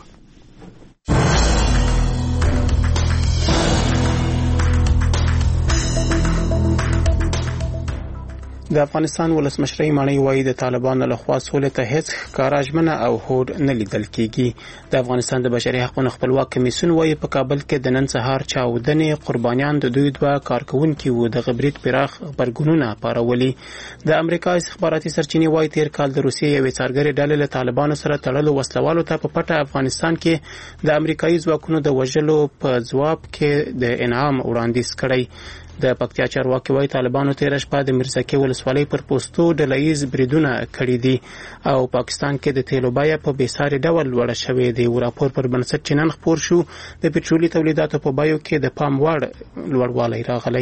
د افغانستان ولسمشرۍ ماڼۍ وایي د طالبانو لخوا سولې ته هیڅ ښکاره ژمنه او هوډ نه لیدل کیږي. د افغانستان د بشري حقوقو خپلواک کمیسیون وایي په کابل کې د نن سهار چاودنې قربانیان د دوی دوه کارکونکي وو د غبرګ پراخ برګونونه پارولي. د امریکا استخباراتي سرچینې وایي تیر کال د روسیې یوې څارګرې ډلې له طالبانو سره تړلو وسلوالو ته په پټه افغانستان کې د امریکایي ځواکونو د وژلو په ځواب کې د انعام وړاندیز کړی. د پکتیا چارواکي وایي طالبانو تیر شپه د مرزکې ولسوالۍ پر پوسټو ډلهییز بریدونه کړي دي او پاکستان کې د تیلو بیه په بېساري ډول لوړه شوې ده. یو راپور پر بنسټ چې نن خپور شو د پټرولي تولیداتو په بیو کې د پام وړ لوړوالی راغلی.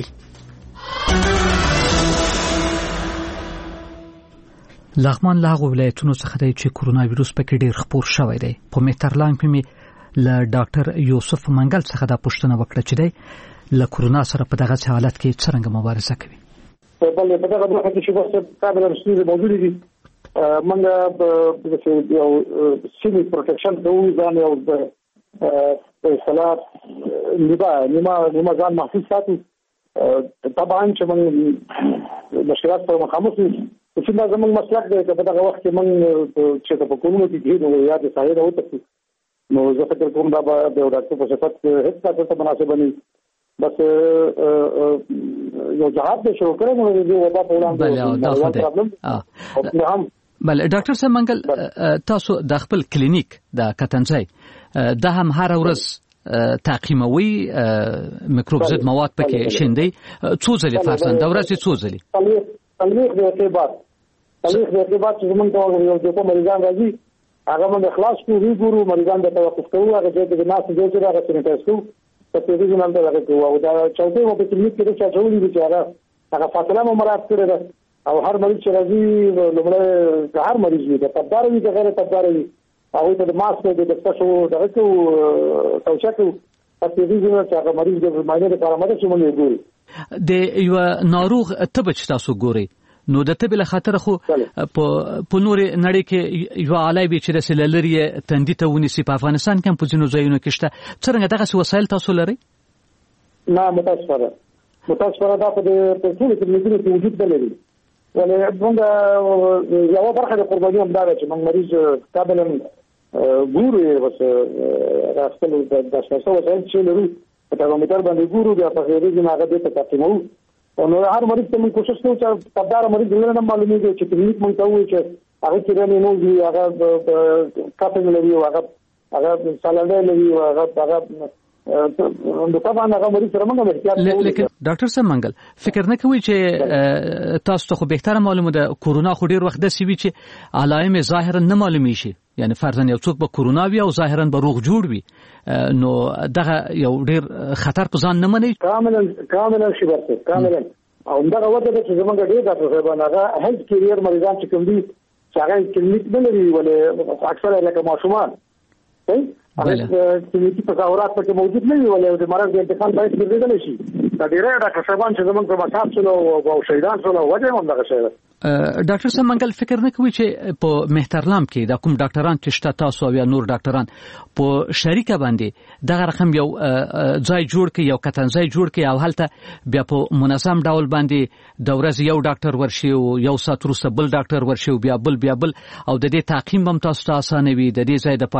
لغمان له هغو ولایتونو څخه دی چې کورونا ویروس پکې ډېر خپور شوی دی. په مهترلام کې مې له ډاکټر یوسف منګل څخه دا پوښتنه وکړه چې دی له کورونا سره په دغه حالت کې څنګه مبارزه کوي. په بل په دغه وخت کې چې وسه قابل رسمي موجود دي موږ د یو سیمې پروټیکشن کوو ځان یو په اصطلاح نیمه نیمه نیمه ځان محفوظ ساتو. طبعا چې موږ مشکلات سره مخامخ یو چې دا زموږ مسلک دی چې په دغه وخت کې موږ چې په کومو کې دي نو یاد ځای راوته نو زه فکر کوم دا به د ډاکټر په صفت هیڅ څه مناسب نه بس یو جهاد به شروع کړو نو د وبا په وړاندې هم بل ډاکټر صاحب منګل تاسو د خپل کلینیک د کتنځای د هم هر ورځ تعقیموي میکروب ضد مواد پکې شیندي څو ځلې فرضاً د ورځې څو ځلې تلويخ د اعتبار تلويخ د اعتبار چې موږ ته یو څه مریضان راځي هغه موږ اخلاص کوو ګورو مریضان د توقف کوو هغه چې د ناس د جوړه هغه سینټایز کوو په دې ځای باندې راغلی او دا چوکۍ په کلینیک کې چې جوړې دي هغه هغه فاصله مو مراعات کړی ده او هر مریض چې راځي لومړی هر مریض وي د تبدار وي د غیر تبدار وي هغه ته د ماسک د تاسو دغه کو توشکو په دې ځای چې هغه مریض د ماینه لپاره مده چې موږ ګورو د یو ناروغ تبه چې تاسو ګوري نو د تبه له خاطر خو په په نور نړۍ کې یو علاوه چې د سللري تندې ته ونیسي په افغانستان کې په ځینو ځایونو کې شته څنګه دغه وسایل تاسو لري؟ نه متاسفانه متاسفانه دا په ټول کې د وجود بلري ولې موږ یو برخه د قرباني هم دا چې موږ مریض قابل ګورو بس راستلو د تاسو وسایل چې لري په ترمومتر باندې ګورو بیا په غیر دې هغه د تقسیمو نو هر مریض ته موږ کوشش کوو چې تبدار مریض نه معلومیږي چې کلینیک موږ ته وایي چې هغه چې نه نو دی هغه کاپنګ لري او هغه هغه سالنډ لري او هغه هغه نو طبعا هغه مریض سره موږ احتیاط کوو. لیکن ډاکټر صاحب منګل فکر نه کوي چې تاسو ته خو بهتره معلومه ده کورونا خو ډیر وخت د سی وی چې علائم ظاهرا نه معلومي شي یعنی فرضاً یو څوک به کورونا وي او ظاهرا به روغ جوړ وي نو دغه یو ډیر خطر په ځان نه مني کاملا کاملا شي ورته کاملا او دغه وخت چې زمونږ ډیر تاسو صاحب هغه هیلث کیریئر مریضان چې کوم دي چې هغه کلینیک نه لري ولې اکثر لکه ماشومان هغه کلینیکي تظاهرات پکې موجود نه وي ولې د مرض د انتقال باید ګرځیدل شي دا ډیره ډاکټر صاحبان چې زمونږ په مصاب سره او شهیدان سره وجه هم دغه شی ډاکټر صاحب منګل فکر نه کوي چې په مهترلام کې د کوم ډاکټران چې شته تاسو او نور ډاکټران په شریکه باندې دغه رقم یو ځای جوړ کړي یو کتنځای جوړ کړي او هلته بیا په منظم ډول باندې د ورځې یو ډاکټر ورشي او یو سات وروسته بل ډاکټر ورشي او بیا بل بیا بل او د دې تعقیم هم تاسو ته اسانه وي د دې ځای د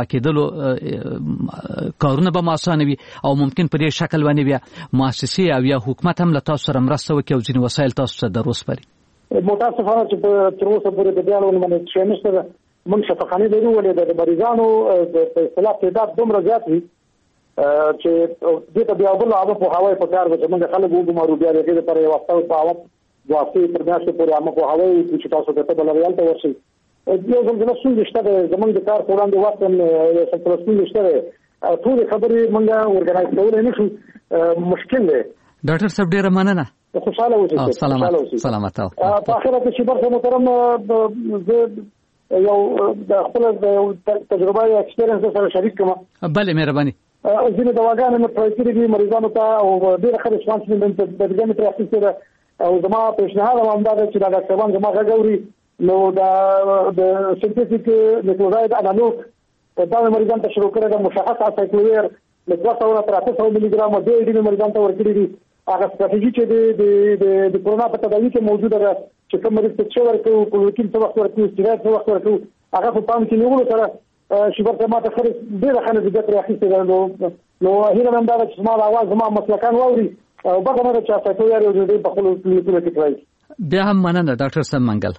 پاکېدلو کارونه به اسانه وي او ممکن په دې شکل باندې بیا مؤسسې او یا حکومت هم له تاسو سره مرسته وکړي او ځینې وسایل تاسو ته دروسپاري. متاسفانه چې په تر اوسه پورې د بیانونو باندې چې نشته موږ شفاخانه لرو ولې د مریضانو په اصطلاح تعداد دومره زیات وي چې دې ته بیا بل عامه په هواي په کار چې موږ خلک وګمارو بیا دې لپاره یو وخت په عامه دواسي پر میاشتې پورې عامه په هواي چې تاسو ته بل ریال ته ورشي یو ځل د مسؤل شته زمونږ د کار په وړاندې وخت هم سپورټ شته ټول خبرې موږ ورګنایز کولای نه شو مشکل دی ډاکټر صاحب ډیره مننه خوشاله اوسئ سلامات سلامات او په اخر کې چې برخه محترم زه یو د خپل تجربه یا ایکسپیرینس سره شریک کوم بله مهرباني ځینې دواګانې مې ټرای کړې دي مریضانو ته او ډېره ښه ریسپانس مې د دې مې ترې اخیستې ده او زما پیشنهاد هم همدا ده چې دا ډاکټران زما غږ اوري نو دا د سنتیټیک نیوکلیوټاید انالوګ دا مریضان ته شروع کړی د مشخص اسایکلویر له دوه سوه تر اته سوه ملي ګرامه ډېر ډېر مریضان ته ورکړي دي هغه ستراتیژي چې د د کورونا په تداوي کې موجوده ده چې کوم مریض ته څه ورکوي کلوروکین څه وخت ورکوي سټیراید څه وخت ورکوي هغه په پام کې نیولو سره شیبر ته ماته خرڅ ډېره ښه نتیجه ترې اخیستې ده نو نو هیله مې دا ده چې زما د اواز زما مسلکان واوري او بګه نه چې اسایکلویر یو ډېر په خپلو کلینیکونو کې کړی بیا هم مننه ډاکټر صاحب منګل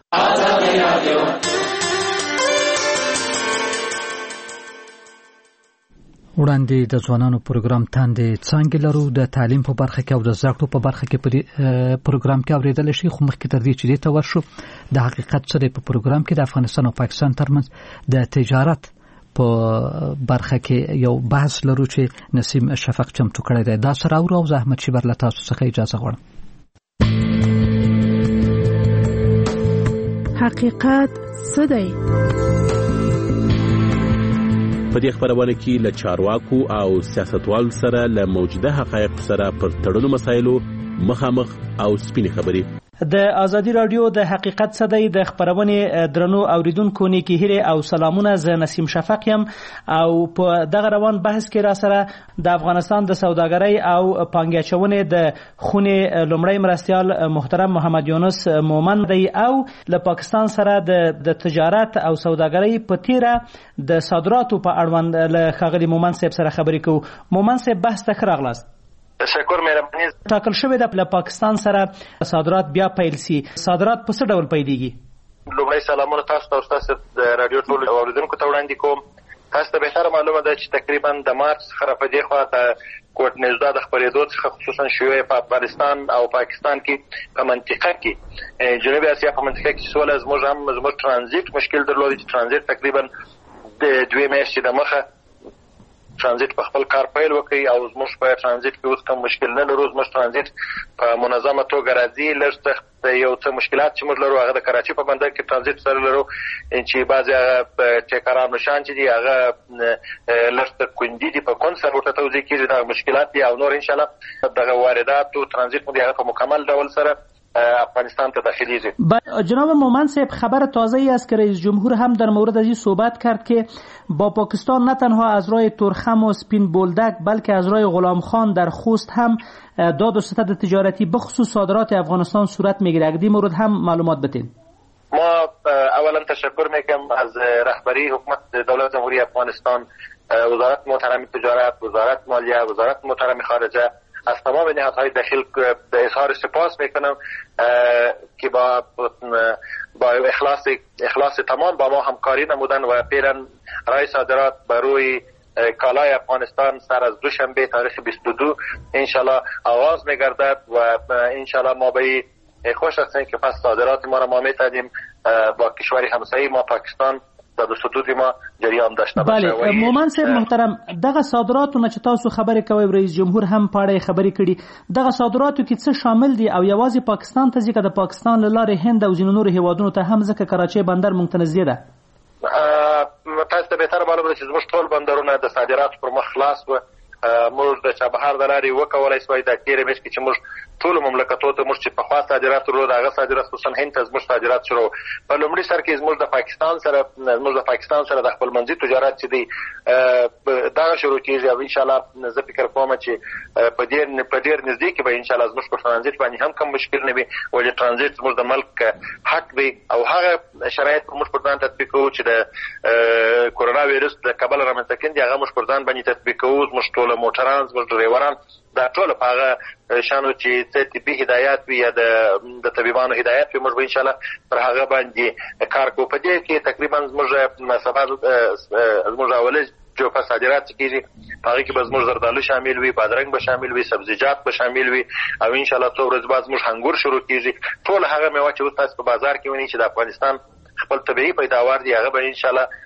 وړاندې د ځوانانو پروګرام تاندې څانګې لرو د تعلیم په برخه کې او د زده کړو په برخه کې په پروګرام کې اوریدل شي خو مخکې تر دې چې دې ته ورشو د حقیقت سره په پروګرام کې د افغانستان او پاکستان ترمنځ د تجارت په برخه کې یو بحث لرو چې نسیم شفق چمتو کړی دی دا سره او زحمت شي بر لتا تاسو څخه اجازه غواړم حقیقت څه دی؟ په دې خبرونه کې له چارواکو او سیاستوالو سره له موجوده حقایق سره پر تړلو مسایلو مخامخ او سپینې خبرې د ازادي رادیو د حقیقت څه دی د خبرونه درنو اوریدونکو نیکی هیره او سلامونه ز نسیم شفق یم او په دغه روان بحث کې را سره د افغانستان د سوداګرۍ او پانګاچونې د خونه لومړی مرستيال محترم محمد یونس مومن دی او له پاکستان سره د د تجارت او سوداګرۍ په تیره د صادراتو په اړوند له خغلی مومن صاحب سره خبرې کوو مومن صاحب بحث ته خراغلاست تشکر مهرباني ټاکل شوی د پاکستان سره صادرات بیا پیل سي صادرات په څه ډول پیلېږي لومړی سلامونه تاسو ته او تاسو د رادیو ټول اوریدونکو ته وړاندې کوم تاسو ته به معلومه ده چې تقریبا د مارچ څخه په دې خوا ته کوټ نږدې د خبرېدو څخه خصوصا شوی په افغانستان او پاکستان کې په منطقه کې جنوبي اسیا په منطقه کې سوال زموږ هم زموږ ترانزیت مشکل درلود چې ترانزیت تقریبا د دوه میاشتې د مخه ترانزیت په خپل کار پیل وکړي او زموږ په ترانزیت کې اوس کوم مشکل نه لرو زموږ ترانزیت په منظمه توګه راځي لږ یو څه مشکلات چې موږ لرو هغه د کراچي په بندر کې ترانزیت سره لرو چې بعضي هغه ټیکران نشان چې دي هغه لږ کوندي دي په کونسر ورته توضیح کیږي دا مشکلات دي او نور ان شاء الله دغه واردات او ترانزیت مو هغه په مکمل ډول سره افغانستان ته داخلیږي. جناب مومن صاحب خبر تازه‌ای است که رئیس جمهور هم در مورد از این صحبت کرد که با پاکستان نه تنها از راه ترخم و سپین بولدک بلکه از راه غلام خان در خوست هم داد و ستد تجارتی بخصوص صادرات افغانستان صورت میگیره. اگر این مورد هم معلومات بدین. ما اولا تشکر میکنم از رهبری حکومت دولت جمهوری افغانستان، وزارت محترم تجارت، وزارت مالیه، وزارت محترم خارجه، از تمام نهادهای داخل اظهار سپاس میکنم که با با اخلاص اخلاص تمام با ما همکاری نمودن و فعلا رای صادرات بر روی کالای افغانستان سر از دوشنبه تاریخ بیست و دو انشالله آغاز میگردد و انشالله ما به خوش هستیم که پس صادرات ما را ما میتونیم با کشور همسایه ما پاکستان د حدود ما جریان داشته باشه. بله مومن صاحب محترم دغه صادراتو نه چې تاسو خبرې کوي رئیس جمهور هم پاړې خبرې کړي دغه صادراتو کې څه شامل دي او یوازې پاکستان ته ځکه د پاکستان له لارې هند او ځینو نورو هیوادونو ته هم ځکه کراچۍ بندر متنزه ده. تاسو ته به تر معلومه چې زموږ ټول بندرونه د صادراتو پر مخ خلاص و موږ د چابهار د لارې وکولای شوای د تیرې میاشتې کې چې موږ ټول مملکتونو ته موږ چې په خاص صادرات ورو دغه صادرات خصوصا هند ته زموږ صادرات شروع په لومړي سر کې زموږ د پاکستان سره زموږ د پاکستان سره د خپل منځي تجارت چې دی دا شروع کیږي او ان شاء الله زه فکر کوم چې په دې په ډیر نږدې کې به ان شاء الله زموږ په ترانزیت باندې هم کوم مشکل نه وي ولې ترانزیت زموږ د ملک حق دی او هغه شرایط موږ په ځان تطبیق کوو چې د کورونا وایرس د کابل رامنځته کېدل هغه موږ په ځان باندې تطبیق کوو موږ ټول موټران زموږ ډرایوران دا ټول په هغه شانو چې څه طبي هدایت وي یا د طبيبانو هدایت وي موږ ان شاء الله پر هغه باندې کار کوو. په دې کې تقریبا زموږ مسافات زموږ اولي جو په صادرات کېږي هغه کې به زموږ زردالو شامل وي، بادرنګ به شامل وي، سبزیجات به شامل وي او ان شاء الله څو ورځې بعد زموږ انګور شروع کیږي. ټول هغه میوه چې تاسو په بازار کې ونی چې د افغانستان خپل طبيعي پیداوار دی هغه به ان شاء الله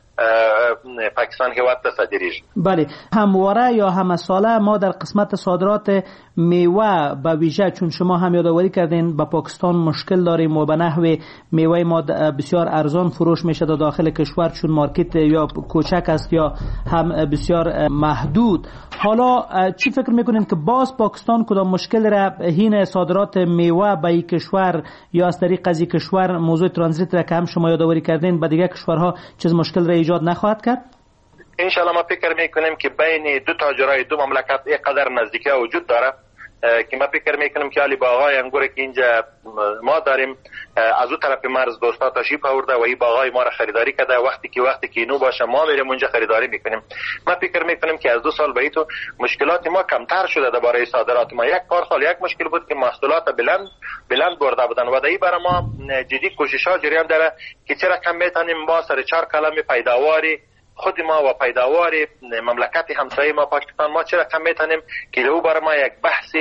پاکستان هیواد ته صادریږي. بله، همواره یا همساله ما در قسمت صادرات میوه به ویژه، چون شما هم یادآوری کردین با پاکستان مشکل داریم و به نحو میوه ما بسیار ارزان فروش میشه در داخل کشور، چون مارکت یا کوچک است یا هم بسیار محدود. حالا چی فکر میکنین که باز پاکستان کدام مشکل را هین صادرات میوه به این کشور یا از طریق از این کشور موضوع ترانزیت را که هم شما یادآوری کردین به دیگه کشورها چیز مشکل را ایجاد نخواهد کرد؟ انشالله ما فکر میکنیم که بین دو تاجرای دو مملکت اینقدر نزدیکی وجود داره که ما فکر میکنیم که علی باغای انگور که اینجا ما داریم از اون طرف مرز دوستا تشریف آورده و این باغای ما را خریداری کرده. وقتی که وقتی که اینو باشه ما میریم اونجا خریداری میکنیم. ما فکر میکنیم که از دو سال به تو مشکلات ما کمتر شده درباره صادرات ما. یک پارسال یک مشکل بود که محصولات بلند بلند برده بودن و دایی برای ما جدی کوشش‌ها جریان داره که چرا کم میتونیم ما سر چهار کلمه پیداواری خود ما و پیداوار مملکت همسایه ما پاکستان ما چرا کم میتونیم که او برای ما یک بحث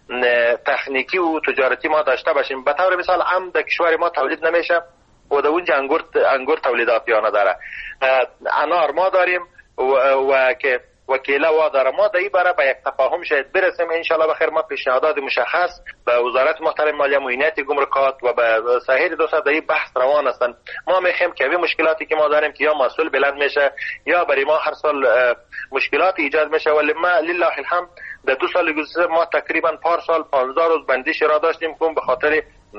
تکنیکی و تجارتی ما داشته باشیم. به طور مثال هم در کشور ما تولید نمیشه و در اونجا انگور انگور تولیدات یا نداره. انار ما داریم و, و که وکیله و داره. ما در این باره به یک تفاهم شاید برسیم ان شاء الله بخیر. ما پیشنهادات مشخص به وزارت محترم مالیه معینات گمرکات و به سایر دوستان در این بحث روان هستند. ما میخوایم که این مشکلاتی که ما داریم که یا محصول بلند میشه یا برای ما هر سال مشکلات ایجاد میشه. ولی ما لله الحمد در دو سال گذشته ما تقریبا پارسال پانزده روز بندیش را داشتیم که به خاطر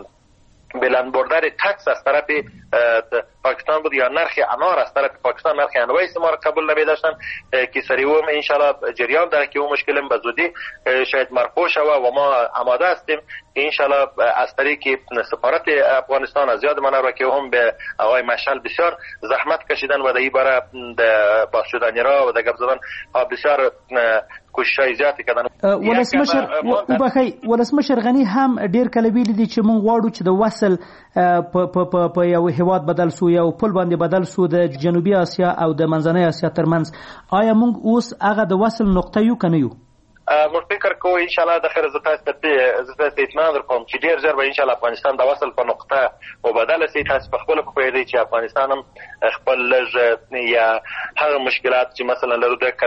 بلند بردن تکس از طرف پاکستان بود یا نرخ انار از طرف پاکستان نرخ انوایس ما را قبول نمی داشتن که سریعا ان شاء الله جریان داره که اون مشکل به زودی شاید مرفوع شود و ما آماده هستیم ان شاء الله از طریق سفارت افغانستان از یاد من را که هم به آقای مشعل بسیار زحمت کشیدن و در این باره باز شدن را و در گپ زدن بسیار کوششای زیاتی کردن. ولسمشر وبخی ولسمشر غنی هم ډیر کله ویل دي چې مونږ غواړو چې د وصل په په یو هیواد بدل سو یو پل باندې بدل سو د جنوبي اسیا او د منځنۍ اسیا ترمنځ. آیا مونږ اوس هغه د وصل نقطه یو کنه یو؟ موږ فکر کوو ان شاء الله د خیر زتا ست اطمینان درکوم چې ډیر ژر به ان شاء الله افغانستان د وصل په نقطه وبدل شي. تاسو په خپل په پیدا چې افغانستان هم خپل لږ یا هغه مشکلات چې مثلا لرو د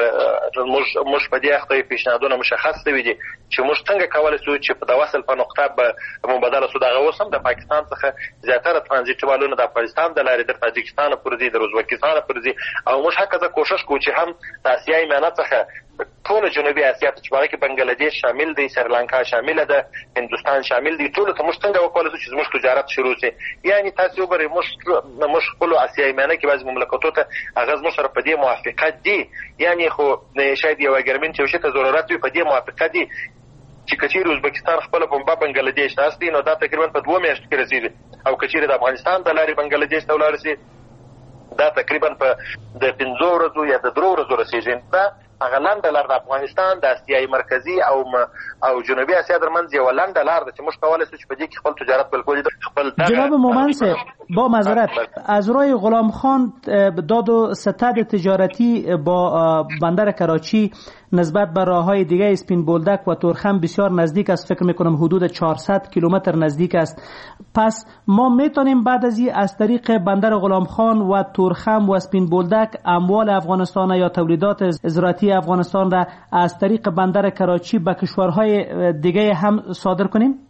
موږ په دې اخته پیشنهادونه مشخص دي چې موږ څنګه کولای شو چې په د وصل په نقطه به مبادله سو دغه وسم د پاکستان څخه زیاتره ترانزیت والونه د افغانستان د لارې د تاجکستان پورې د ازبکستان پورې او موږ هکذا کوشش کوو چې هم د اسیاي معنی څخه ټول جنوبي اسیا ته چې باندې بنگلاديش شامل دي، سریلانکا شامل ده، هندستان شامل دي، ټول ته موږ څنګه وکولای شو چې موږ تجارت شروع شي. یعنی تاسو وګورئ موږ موږ خپل اسیاي معنی کې بعض مملکتونو ته هغه موږ سره په دې موافقت دي. یعنی خو شاید یو اګریمنت یو شی ته ضرورت وي په دې موافقت دي چې کچیر ازبکستان خپل په بنگلاديش تاسو دي نو دا تقریبا په دوه میاشتو کې رسیدي او کچیر د افغانستان د لارې بنگلاديش ته ولاړ شي دا تقریبا په د پنځو ورځو یا د درو ورځو رسیدي. دا هغه لاندې لار د افغانستان د اسیاي مرکزی او او جنوبي اسیا ترمنځ یو لاندې لار ده چې موږ کولای شو چې په دې کې خپل تجارت بالکل خپل. جناب مومن صاحب با معذرت از روی غلام خان داد و ستد تجارتی با بندر کراچی نسبت به راههای دیگه اسپین بولدک و تورخم بسیار نزدیک است. فکر میکنم حدود چهارصد کیلومتر نزدیک است. پس ما میتونیم بعد از این از طریق بندر غلام خان و تورخم و اسپین بولدک اموال افغانستان یا تولیدات زراعتی افغانستان را از طریق بندر کراچی به کشورهای دیگه هم صادر کنیم؟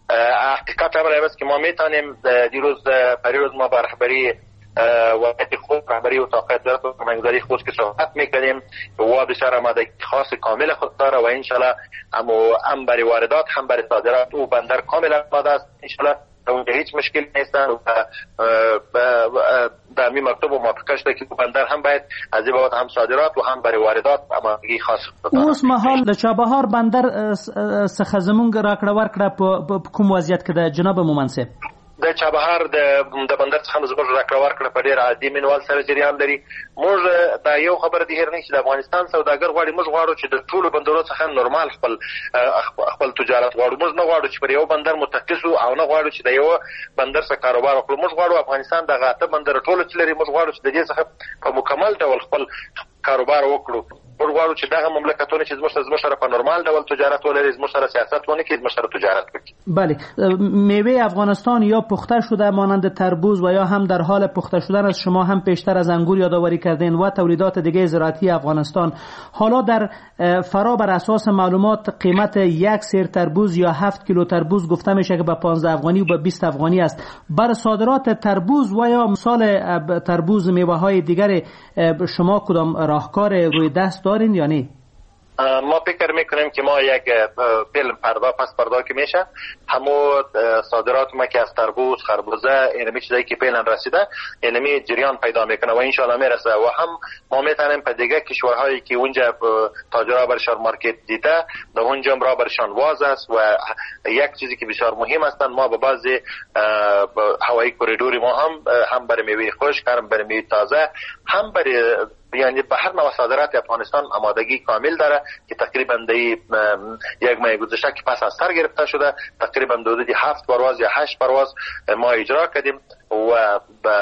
حقیقت امر است که ما میتونیم دیروز پریروز ما با رهبری وقتی خود رهبری و طاقت دارد و فرمانگذاری خود که صحبت میکنیم و بسیار آماده خاص کامل خود داره و انشالله هم برای واردات هم برای صادرات و بندر کامل آماده است. انشالله اونجا هیچ مشکل نیستن و در می مکتوب و موافقه شده که بندر هم باید از این بابت هم صادرات و هم برای واردات آمادگی خاص خود داره. اوس مهال د چابهار بندر څخه زمونږ راکړه ورکړه په کوم وضعیت کې ده جناب مومن صاحب؟ د چابهار د بندر څخه زموږ راکړه ورکړه په ډېر عادي منوال سره جریان لري. موږ دا یو خبره دي هر نه چې د افغانستان سوداګر غواړي موږ غواړو چې د ټولو بندرونو څخه نورمال خپل خپل تجارت غواړو. موږ نه غواړو چې پر یو بندر متخصص او نه غواړو چې د یو بندر څخه کاروبار وکړو. موږ غواړو افغانستان د غاټه بندر ټولو چې لري موږ غواړو چې د دې څخه په مکمل ډول خپل کاروبار وکړو. موږ غواړو چې دغه مملکتونه چې زموږ سره زموږ سره په نورمال ډول تجارت ولري، زموږ سره سیاست ونه کړي، زموږ سره تجارت وکړي. بله، میوه افغانستان یا پخته شده مانند تربوز و یا هم در حال پخته شدن است. شما هم پیشتر از انگور یادآوری کردین و تولیدات دیگه زراعتی افغانستان. حالا در فرا بر اساس معلومات قیمت یک سیر تربوز یا هفت کیلو تربوز گفته میشه که به پانزده افغانی و به بیست افغانی است. بر صادرات تربوز و یا مثال تربوز میوه های دیگر شما کدام راهکار روی دست دارین یا نه؟ ما فکر میکنیم که ما یک فیلم پردا پس پردا که میشه همو صادرات ما که از تربوز، خربوزه، اینمی چیزایی که فعلا رسیده اینمی جریان پیدا میکنه و انشالله میرسه و هم ما میتونیم په دیگه کشورهایی که اونجا تاجرها برشان مارکت دیده در اونجا را برشان واز است و یک چیزی که بسیار مهم است، ما به بعضی هوایی کوریدوری ما هم هم برای میوه خشک، هم برای میوه تازه، هم برای یعنی به هر نوع صادرات افغانستان آمادگی کامل داره که تقریبا در یک ماه گذشته که پس از سر گرفته شده تقریبا حدود هفت پرواز یا هشت پرواز ما اجرا کردیم و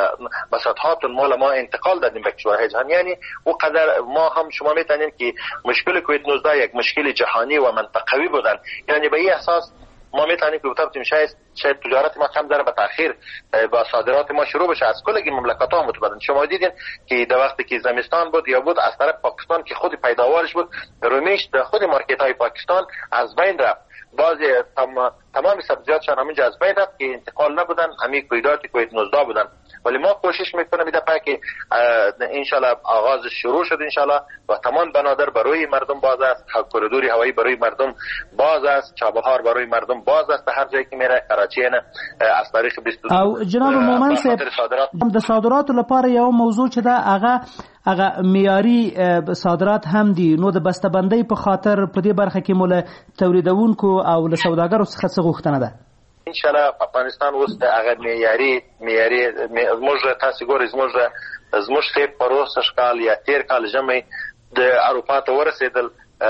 به صدها تن مال ما انتقال دادیم به کشورهای جهان. یعنی او قدر ما هم شما میتونید که مشکل کووید نوزده یک مشکل جهانی و منطقوی بودن، یعنی به این اساس ما میتونیم که بطور شاید شاید تجارت ما کم ذره به تاخیر با صادرات ما شروع بشه از کل مملکت ها متبادل. شما دیدین که در وقتی که زمستان بود یا بود از طرف پاکستان که خود پیداوارش بود رومیش در خود مارکت های پاکستان از بین رفت، بعضی تم... تمام سبزیاتشان همینجا از بین رفت که انتقال نبودن، همین کویدات کووید نوزده بودن. ولی ما کوشش میکنیم ایده پا که انشالله آغاز شروع شد انشالله و تمام بنادر برای مردم باز است، کوریدوری هوایی برای مردم باز است، چابهار برای مردم باز است، هر جایی که میره کراچی نه از تاریخ بیست او جناب مومن صاحب د صادرات لپاره یو موضوع چې دا هغه هغه معیاري صادرات هم دي، نو د بسته‌بندۍ په خاطر په دې برخه کې مول تولیدونکو او له سوداګرو څخه څه غوښتنه ده؟ انشالله افغانستان اوس د هغه معیاري معیاري زموږ تاسو ګورئ زموږ زموږ څخه پروسه کال یا تیر کال جمعي د اروپا ته ورسېدل،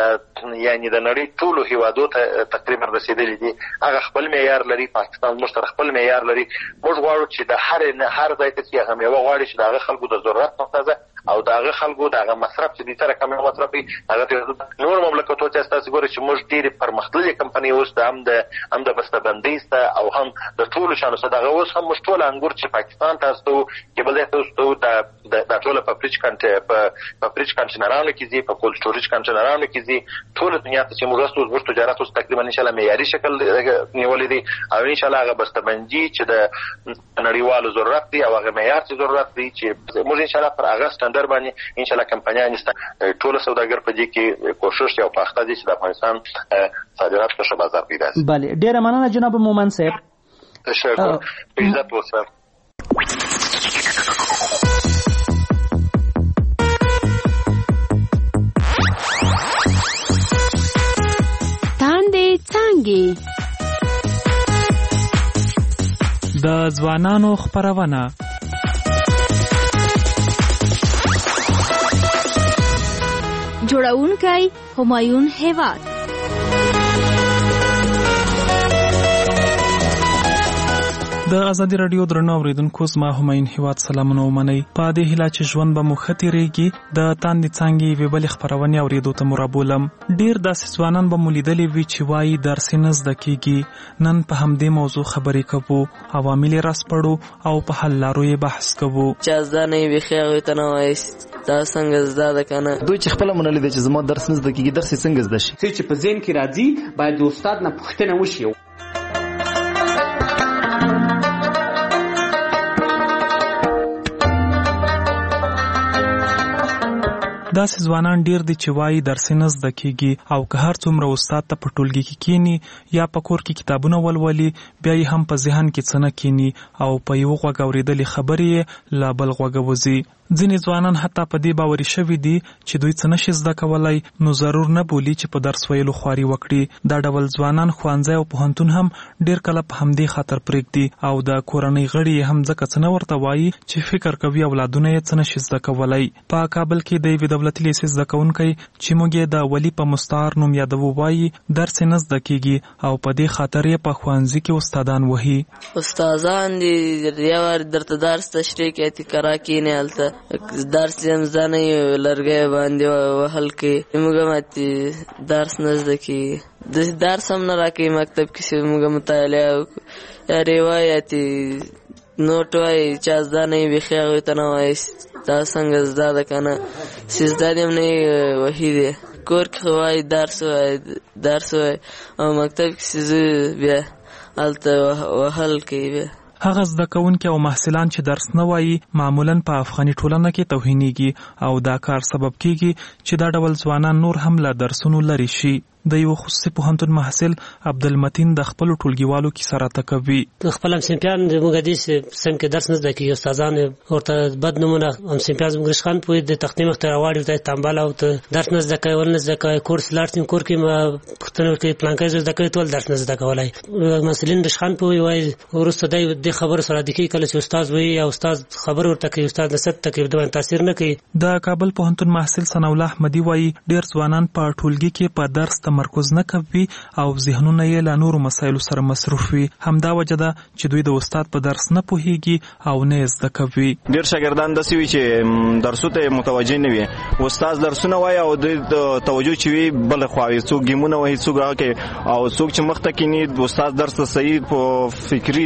یعنی د نړۍ ټولو هیوادو ته تقریبا رسیدلی دي. هغه خپل معیار لري، پاکستان موږ سره خپل معیار لري. موږ غواړو چې د هر هر ځای ته چې هغه میوه غواړي چې دغه خلکو د ضرورت مطابق او دغه خلکو دغه مصرف چې د تر کم مصرفي هغه نور مملکتونو ته تاسو ګورئ چې موږ ډېری پرمختللي کمپنۍ اوس د هم د هم د بسته‌بندۍ سته او هم د ټولو شانو سره دغه اوس هم موږ ټول انګور چې پاکستان تاسو کې بل تاسو د د ټول په فریج کانټ په فریج کانټینرانو کې دي، په کولډ سټوریج کانټینرانو کې دي، ټول دنیا ته چې موږ اوس موږ تجارت اوس تقریبا ان شاء الله معیاري شکل نیولې دي او ان شاء الله هغه بسته‌بندي چې د نړیوالو ضرورت دي او هغه معیار چې ضرورت دي چې موږ ان شاء الله پر هغه سټانډرډ باندې ان شاء الله کمپنیان ټول سوداګر په دې کې کوشش او پاخته دي چې د افغانستان صادرات په ښه بازار پیدا شي. بله، ډیره مننه جناب مومن صاحب. تشکر. عزت وسه. تاندې څنګه د ځوانانو خبرونه جوړونکی همایون هیواد. د ازادي رادیو درنو اوریدونکو زما همایون هیواد سلامونه ومنئ. په دې هیله چې ژوند به مو ښه تېرېږي د تاندې څانګې یوې بلې خپرونې اورېدو ته مو رابولم. ډېر داسې ځوانان به مو لیدلي وي چې وایي درسي نه زده کېږي. نن په همدې موضوع خبرې کوو، عوامل یې راسپړو او په حل لارو یې بحث کوو. چې زده نه وي بیخي هغوی ته نه وایست دا څنګه زده ده که نه. دوی چې خپله منلې ده چې زما درس نه زده کېږي، درس یې څنګه زده شي؟ څه چې په ذهن کې راځي باید د استاد نه پوښتنه وشي. داسې ځوانان ډیر دي چې وایي درس نه زده کېږي او که هر څومره استاد ته په ټولګي کې کینی یا په کور کې کتابونه ولولي بیا یې هم په ذهن کې څه نه کینی او په یو غوږ اورېدلې خبرې یې له بل غوږه وځي. ځینې ځوانان حتی په دې باوري شوي دي چې دوی څه نشي زده کولی نو ضرور نه بولي چې په درس ویلو خواري وکړي. دا ډول ځوانان ښوونځی او پوهنتون هم ډیر کله په همدې خاطر پرېږدي او د کورنۍ غړي یې هم ځکه څه نه ورته وایي چې فکر کوي اولادونه یې څه نشي زده کولی. په کابل کې د یوې دولتي لیسې زده کوونکی چې موږ یې د ولي په مستعار نوم یادوو وایي درس نه زده کېږي او په دې خاطر یې په ښوونځي کې استادان وهي. استادان دي یو درته درس تشریح کوي تکرار کینې هلته درس هم زنه لرګی باندې وهل کې موږ ماتي درس نه زده کېږي د درس هم نه راکوي مکتب کې چې موږ مطالعه وکړو یا روایتي نوټ وایي چا زده نه وي بیخي هغوی ته نه وایي دا څنګه زده ده که نه چې زده دې هم نه وي وهي دی کور کې خو وایي درس وایي درس وایي او مکتب کې چې زه بیا هلته وهل کوي بیا هغه زده کوونکي او محصلان چې درس نه وایي معمولا په افغاني ټولنه کې توهینېږي او دا کار سبب کیږي چې دا ډول ځوانان نور هم له درسونو لرې شي. د یو خصوصي پوهنتون محصل عبدالمتین د خپل ټولګیوالو کې سره تکوي خپل هم سیمپیان د موږ د سم کې درس نه زده کوي استادان ورته بد نمونه هم سیمپیان موږ شخان پوي د تختې مخ ته راوړي ته تنبال او ته درس نه زده کوي ول نه زده کوي کورس لارتیم کور کې ما پښتنو کې پلانکای زده کوي ټول درس نه زده کولای مسلین د شخان پوي وای ورسته د خبر سره د کې کله چې استاد وي او استاد خبر ورته کوي استاد نسب ته کې د تاثیر نه کوي. د کابل پوهنتون محصل ثنا الله احمدي وای ډیر ځوانان په ټولګي کې په درس تمرکز نه کوي او ذهنونه یې له نورو مسایلو سره مصروف وي. همدا وجه ده چې دوی د استاد په درس نه پوهیږي او نه زده کوي. ډیر شاګردان داسې وي چې درسو ته متوجه نه وي استاد درسونه وایي او د توجه چې وي بل خواوي څوک ګیمونه وایي څوک راکې او څوک چې مخ ته کینی استاد درس ته صحیح په فکری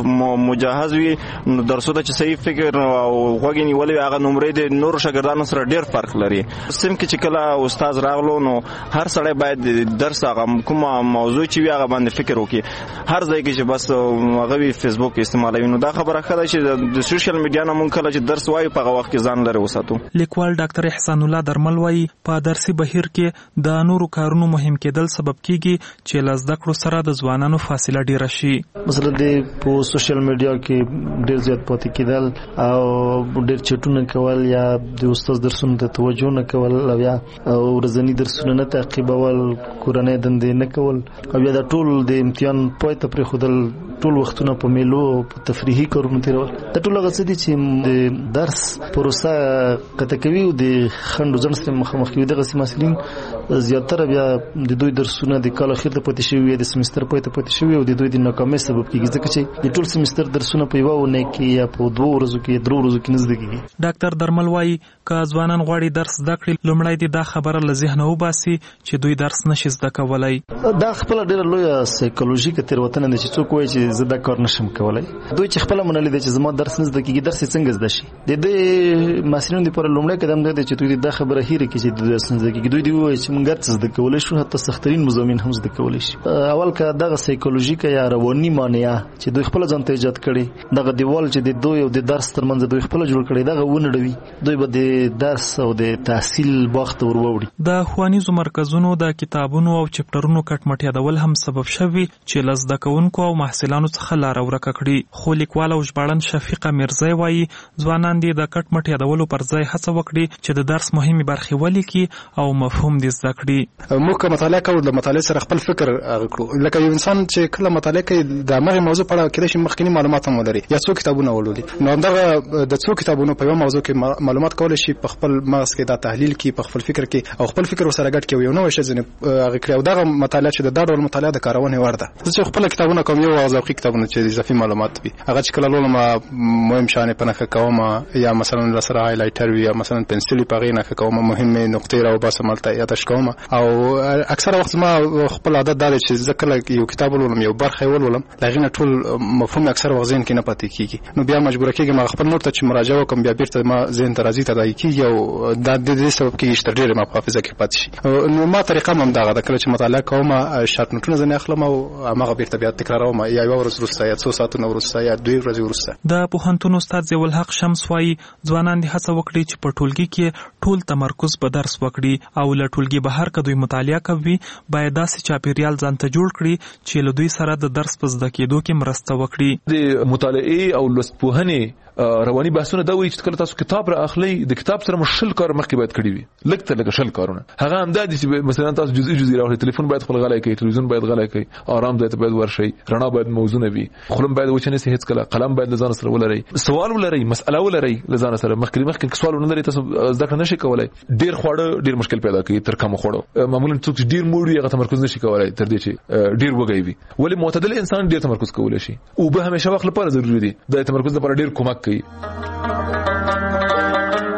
مجهز وي نو درسو ته چې صحیح فکر او غوږی ولې هغه نمرې د نور شاګردانو سره ډیر فرق لري. سم کې چې کله استاد راغلو نو هر سړی باید درس هغه کومه موضوع چې وي هغه باندې فکر وکړي. هر ځای کې چې بس هغه وی فیسبوک استعمالوي نو دا خبره ښه ده چې د سوشل میډیا نه مونږ کله چې درس وایو په هغه وخت کې ځان لري وساتو. لیکوال ډاکټر احسان الله درمل وایي په درسي بهیر کې د نورو کارونو مهم کېدل سبب کیږي چې له زده کړو سره د ځوانانو فاصله ډیره شي. مثلا د په سوشل میډیا کې ډیر زیات پاتې کېدل او ډیر چټونه کول یا د استاد درسونو ته توجه نه کول او یا ورځنی درسونه نه تعقیبول کورنۍ دندې نه کول او یا د ټول د امتحان پای ته پرې خودل ټول وختونه په میلو په تفریحي کارونو تیرول د ټول هغه څه دي چې د درس پروسه قطع کوي او د خنډو ځن سره مخامخ کوي. دغه مسلین زیاتره بیا د دوی درسونه د کال اخر ته پاتې شوی د سمستر پای ته پاتې شوی او د دوی د ناکامۍ سبب کیږي ځکه چې د ټول سمستر درسونه په یو ونه کې یا په دوه ورځو کې درو ورځو کې نه زده کیږي. ډاکټر درمل وایي که ځوانان غواړي درس زده کړي لومړی دې دا خبره له ذهنه وباسي چې دوی درس نشي زده کولای. دا خپل ډیره لویه سایکولوژیکه تیروتنه ده چې څوک وایي چې زه دا کار نشم کولای. دوی چې خپل منل دي چې زما درس نه زده کیږي درس څنګه زده شي. د دې مسلینو لپاره لومړی قدم دی چې دوی دا خبره هېره کړي چې درس نه زده کیږي. دوی دی وایي چې موږ درس زده کولای شو حتی سخترین مضامین هم زده کولای شي. اول که دغه سایکولوژیکه یا رواني مانع چې دوی خپل ځان ته ایجاد کړي دغه دیوال چې د دوی او د درس ترمنځ دوی خپل جوړ کړي دغه ونډوي دوی به د درس او د تحصیل وخت وروړي. د ښوونیزو مرکزونو د کتابونو او چپټرونو کټمټ یادول هم سبب شوی چې لزده کوونکو او محصلانو څخه لار ورکه کړي. خو لیکوال او ژباړن شفیقه میرزای وایي ځوانان دې د کټمټ یادولو پر ځای هڅه وکړي چې د درس مهمه برخې ولیکي او مفهوم دې زده کړي. موږ که مطالعه کوو د مطالعې سره خپل فکر وکړو لکه یو انسان چې کله مطالعه کوي د هغه موضوع په اړه کېدای شي مخکینی معلومات هم ولري یا څو کتابونه ولولي. نو همدغه د څو کتابونو په یو موضوع کې معلومات کول شي په خپل مغز کې دا تحلیل کې په خپل فکر کې او خپل فکر سره ګډ کې یو نوې شې ځنه هغه کړو. دغه مطالعه چې د دا ډول مطالعه د کارونه ورده چې خپل کتابونه کوم یو ذوقي کتابونه چې اضافي معلومات وي هغه چې کله لولم مهم شانه پنه کوم یا مثلا سره هایلایټر وي یا مثلا پنسل په غینه کوم مهمه نقطې راو باسه ملته یادش کوم او اکثر وخت ما خپل عادت دا چې ځکه یو کتاب ولولم یو برخه ولولم لغینه ټول مفهوم اکثر وخت ذهن کې نه پاتې کیږي. نو بیا مجبور کېږم خپل نور ته چې مراجعه وکم بیا بیرته ما ذهن ته راځي ته دای کیږي او دا د دې سبب کېږي چې ډېر ما په حافظه کې پاتې شي. نو ما طریقه هم دا غواړم چې مطالعه کوم شارټ نوټونه ځنه اخلم او هغه بیرته بیا تکراروم یا یو ورځ وروسته یا څو ساعتونه وروسته یا دوی ورځې وروسته. د پوهنتون استاد ضیاء الحق شمس وایي ځوانان دې هڅه وکړي چې په ټولګي کې ټول تمرکز په درس وکړي او له ټولګي بهر که دوی مطالعه کوي باید داسې چاپیریال ځان ته جوړ کړي چې له دوی سره د درس په زده کېدو کې مرسته وکړي. د مطالعې او لوستپوهنې رواني بحثونه دا وایي چې کله تاسو کتاب را اخلي د کتاب سره مشل کار مخکې باید کړی وي لږ تر لږه شل کارونه هغه هم دا دي چې مثلا تاسو جزئی جزئی راوړئ ټلیفون باید خپل غلای کوي تلویزیون باید غلای کوي آرام ځای ته باید ورشي رڼا باید موزونه وي خلم باید وچنه سي هیڅ کله قلم باید لزان سره ولري سوال ولري مسأله ولري لزان سره مخکې مخکې سوال نه لري تاسو ځکه نشي کولای ډیر خوړه ډیر مشکل پیدا کوي تر کوم خوړو معمولا څوک ډیر موړي هغه تمرکز نشي کولای تر دې چې ډیر وګي وي ولی معتدل انسان ډیر تمرکز کولای شي او به همیشه وخت لپاره ضروری دی د تمرکز لپاره ډیر کومک کوي.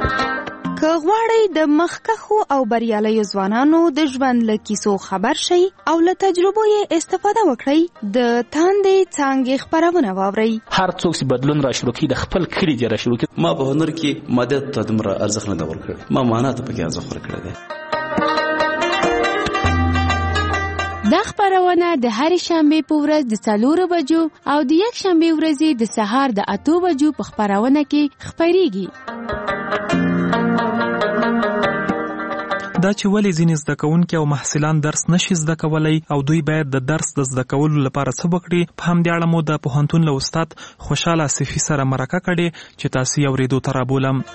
د مخکښو او بریالیو ځوانانو د ژوند له کیسو خبر شئ او له تجربو یې استفاده وکړئ. د تاندې څانګې خپرونه واورئ. هر څوک چې بدلون را شروع کړي د خپل کلي دې را شروع کړي. ما په هنر کې مادیات ته دومره ارزښت نه دی ورکړی، ما معنا ته پکې ارزښت ورکړی دی. دا خپرونه د هرې شنبې په ورځ د څلورو بجو او د یک شنبې ورځې د سهار د اتو بجو په خپرونه کې خپریږي. دا چې ولې ځینې زده کوونکي او محصلان درس نشي زده کولی او دوی باید د درس د زده کولو لپاره څه وکړي، په همدې اړه مو د پوهنتون له استاد خوشحال آصفي سره مرکه کړې چې تاسو یې اورېدو ته رابولم.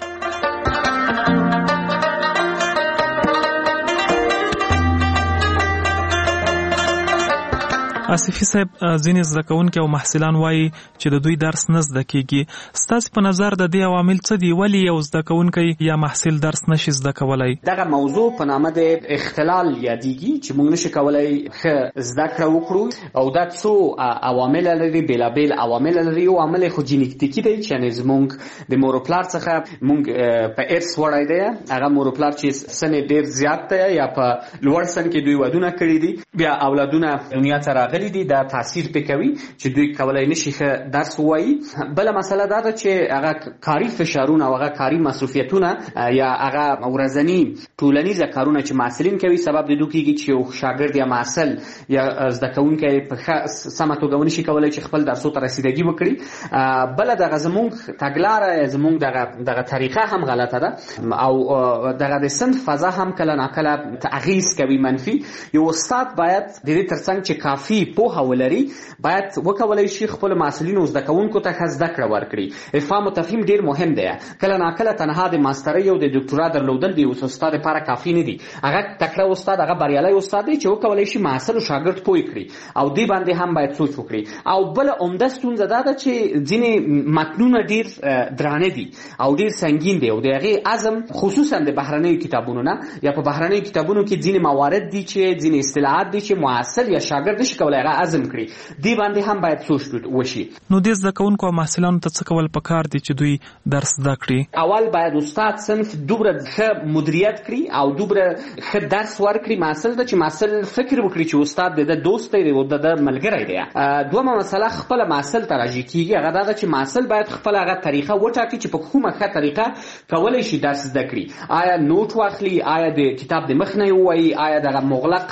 آصفي صاحب، ځینې زده کوونکي او محصلان وایي چې د دوی درس نه زده کیږي. ستاسو په نظر د دې عوامل څه دي؟ ولې یو زده کوونکی یا محصل درس نشي زده کولی؟ دغه موضوع په نامه د اختلال یادېږي چې موږ نشو کولی ښه زده کړه وکړو او دا څو عوامل لري، بېلابېل عوامل لري. یو عامل خو جینیټیکي دی چې یعنې زموږ د مور و پلار څخه موږ په ارث وړی دی. هغه مور و پلار چې سن یې ډېر زیات دی یا په لوړ سن کې دوی ودونه کړي دي، بیا اولادونه دنیا ته راغلي دي، دا تاثیر پې کوي چې دوی کولی نشي ښه درس ووایي. بله مسله دا ده چې هغه کاري فشارونه او هغه کاري مصروفیتونه یا هغه ورځني ټولنیزه کارونه چې محصلین کوي سبب د دې کېږي چې یو شاګرد یا محصل یا زده کوونکی په ښه سمه توګه ونشي کولی چې خپل درسو ته رسیدګي وکړي. بله دغه زموږ تګلاره، زموږ دغه دغه طریقه هم غلطه ده او دغه د صنف فضا هم کله ناکله اغیز کوي منفي. یو استاد باید د دې ترڅنګ چې کافي پوهه ولري باید وکولی شي خپل محصلینو زده کوونکو ته ښه زده کړه ورکړي. افهام و تفهیم ډېر مهم دی. کله ناکله تنها د ماسترۍ او د ډاکټورا درلودل د یو استاد لپاره کافي نه دي. هغه تکړه استاد، هغه بریالی استاد دی چې وکولی شي محصل او شاګرد پوه کړي او دې باندې هم باید سوچ وکړي. او بله عمده ستونزه دا ده چې ځینې متنونه ډېر درانه دي او ډېر سنګین دي او د هغې عزم خصوصا د بهرنیو کتابونو نه یا په بهرنیو کتابونو کې ځینې موارد دي چې ځینې اصطلاحات دي چې محصل یا شاګرد نشي کولی هغه عزم کړي. دې باندې هم باید سوچ وشي. نو دې زده کوونکو او محصلانو ته څه کول پکار دي چې دوی درس زده کړي؟ اول باید استاد صنف دومره ښه مدیریت کړي او دومره ښه درس ورکړي محصل ته چې محصل فکر وکړي چې استاد د دوست دی او د ملګری دی. دومره مسله خپله محصل ته راجع کېږي، هغه دا ده چې محصل باید خپله هغه طریقه وټاکي چې په کومه ښه طریقه کولی شي درس زده کړي. آیا نوټ واخلي، آیا د کتاب د مخ نه یې ووایي، آیا دغه مغلق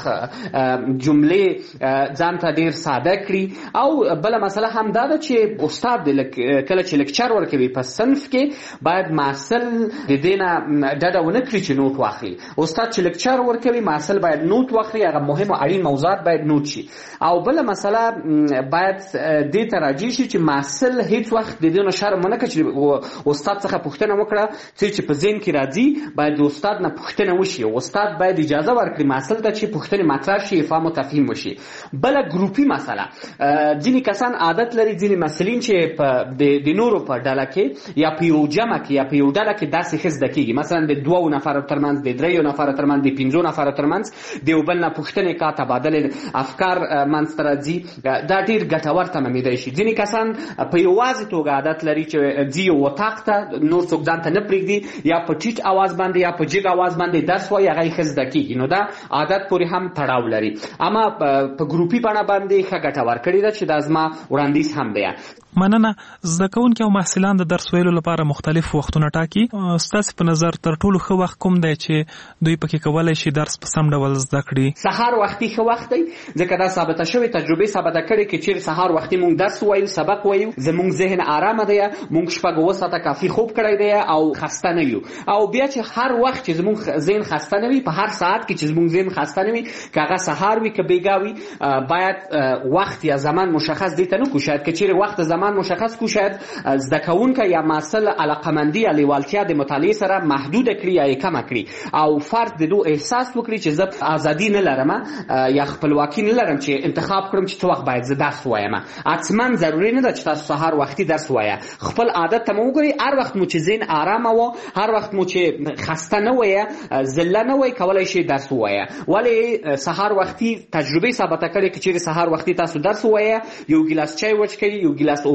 جملې ځان ته ډېر ساده کړي. او بله مسله هم دا ده چې استاد کله چې لکچر ورکوي په صنف کې باید محصل د دې نه ډډه ونه کړي چې نوټ واخلي. استاد چې لکچر ورکوي محصل باید نوټ واخلي، هغه مهم او اړین موضوعات باید نوټ شي. او بله مسله باید دې ته راجع شي چې محصل هیڅ وخت د دې نه شرم ونه کړي چې استاد څخه پوښتنه وکړه. څه چې په ذهن کې راځي باید د استاد نه پوښتنه وشي. استاد باید اجازه ورکړي محصل ته چې پوښتنې مطرح شي، فهم او تفهیم وشي. بله ګروپي مسله، ځینې کسان عادت لري، ځینې محصلین چې په د نورو په ډله کې یا په یو جمع کې یا په یو ډله کې داسې ښه زده کېږي، مثلا د دوو نفرو ترمنځ، د دریو نفرو ترمنځ، د پنځو نفرو ترمنځ د یو بل نه پوښتنې کا تبادلې افکار منځته راځي. دا ډېر ګټور تمامېدی شي. ځینې کسان په یوازې توګه عادت لري چې ځي یو اتاق ته، نور څوک ځان ته نه پرېږدي، یا په ټیټ اواز باندې یا په جګ اواز باندې درس وایي، هغه یې ښه زده کېږي. نو دا عادت پورې هم تړاو لري. اما په ګروپي بڼه باندې ښه ګټه ورکړې ده چې دا زما وړاندیز هم دی. مننه. زده کوونکي او محصلان د درس ویلو لپاره مختلف وختونه ټاکي. ستاسو په نظر تر ټولو ښه وخت کوم دی چې دوی پکې کولی شي درس په سم ډول زده کړي؟ سهار وختي ښه وخت دی، ځکه دا ثابته شوې تجربې ثابته کړې چې چیرې سهار وختي موږ درس وایو، سبق وایو، زموږ ذهن آرامه دی، موږ شپږ اوه ساعته کافي خوب کړی دی او خسته نه یو. او بیا چې هر وخت چې زموږ ذهن خسته نه وي، په هر ساعت کې چې زموږ ذهن خسته نه وي، که هغه سهار وي که بیګا وي، باید وخت یا زمان مشخص دی ته نه کو. شاید که چیرې وخت زمان مشخص کو، شاید زده کوونکی یا محصل علاقمندي یا لیوالتیا د مطالعې سره محدوده کړي یا یې کمه کړي او فرد د دو احساس وکړي چې زه ازادي نه لرم یا خپلواکي نه لرم چې انتخاب کړم چې څه وخت باید زه درس ووایم. حتما ضروري نه ده چې تاسو سهار وختي درس ووایه. خپل عادت ته مو وګورئ، هر وخت مو چې ذهن آرامه و، هر وخت مو چې خسته نه وایه، ذله نه وایه، کولی شئ درس ووایه. ولې سهار وختي تجربې ثابته کړې که چیرې سهار وختي تاسو درس ووایه، یو ګیلاس چای وچ کړئ، یو ګیلاس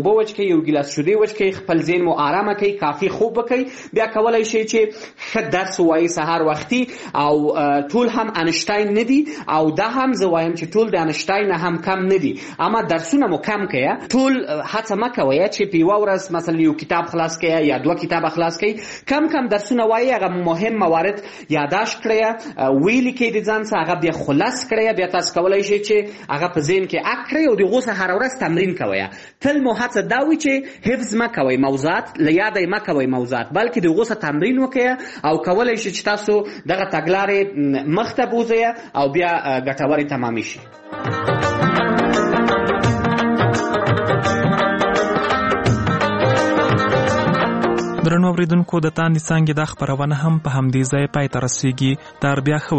اوبه وچکئ، یو ګیلاس شیدې وچکئ، خپل ذهن مو آرامه کړئ، کافي خوب وکړئ. بیا کولی شئ چې ښه درس ووایئ سهار وختي. او ټول هم انشتاین نه دي او دا هم زه وایم چې ټول د انشتاین نه هم کم نه دي، اما درسونه مو کم کړئ. ټول هڅه مه کوئ چې په یوه ورځ مثلا یو کتاب خلاص کړئ یا دوه کتابه خلاص کړئ. کم کم درسونه وایئ، هغه مهم موارد یادداشت کړئ، ویې لیکئ د ځان څخه، هغه بیا خلاص کړئ. بیا تاسو کولی شئ چې هغه په ذهن کې اک کړئ او د هغو څخه هره ورځ تمرین کوئ. تل مو هڅه دا وي چې حفظ مه کوئ موضوعات، له یاده یې مه کوئ موضوعات، بلکې د هغو څخه تمرین وکړئ او کولی شئ چې تاسو دغه تګلارې مخته بوځئ او بیا ګټورې تمامې شي. درنو اوریدونکو، د تاندې څانګې دا خپرونه هم په همدې ځای پای ته رسیږي. تر بیا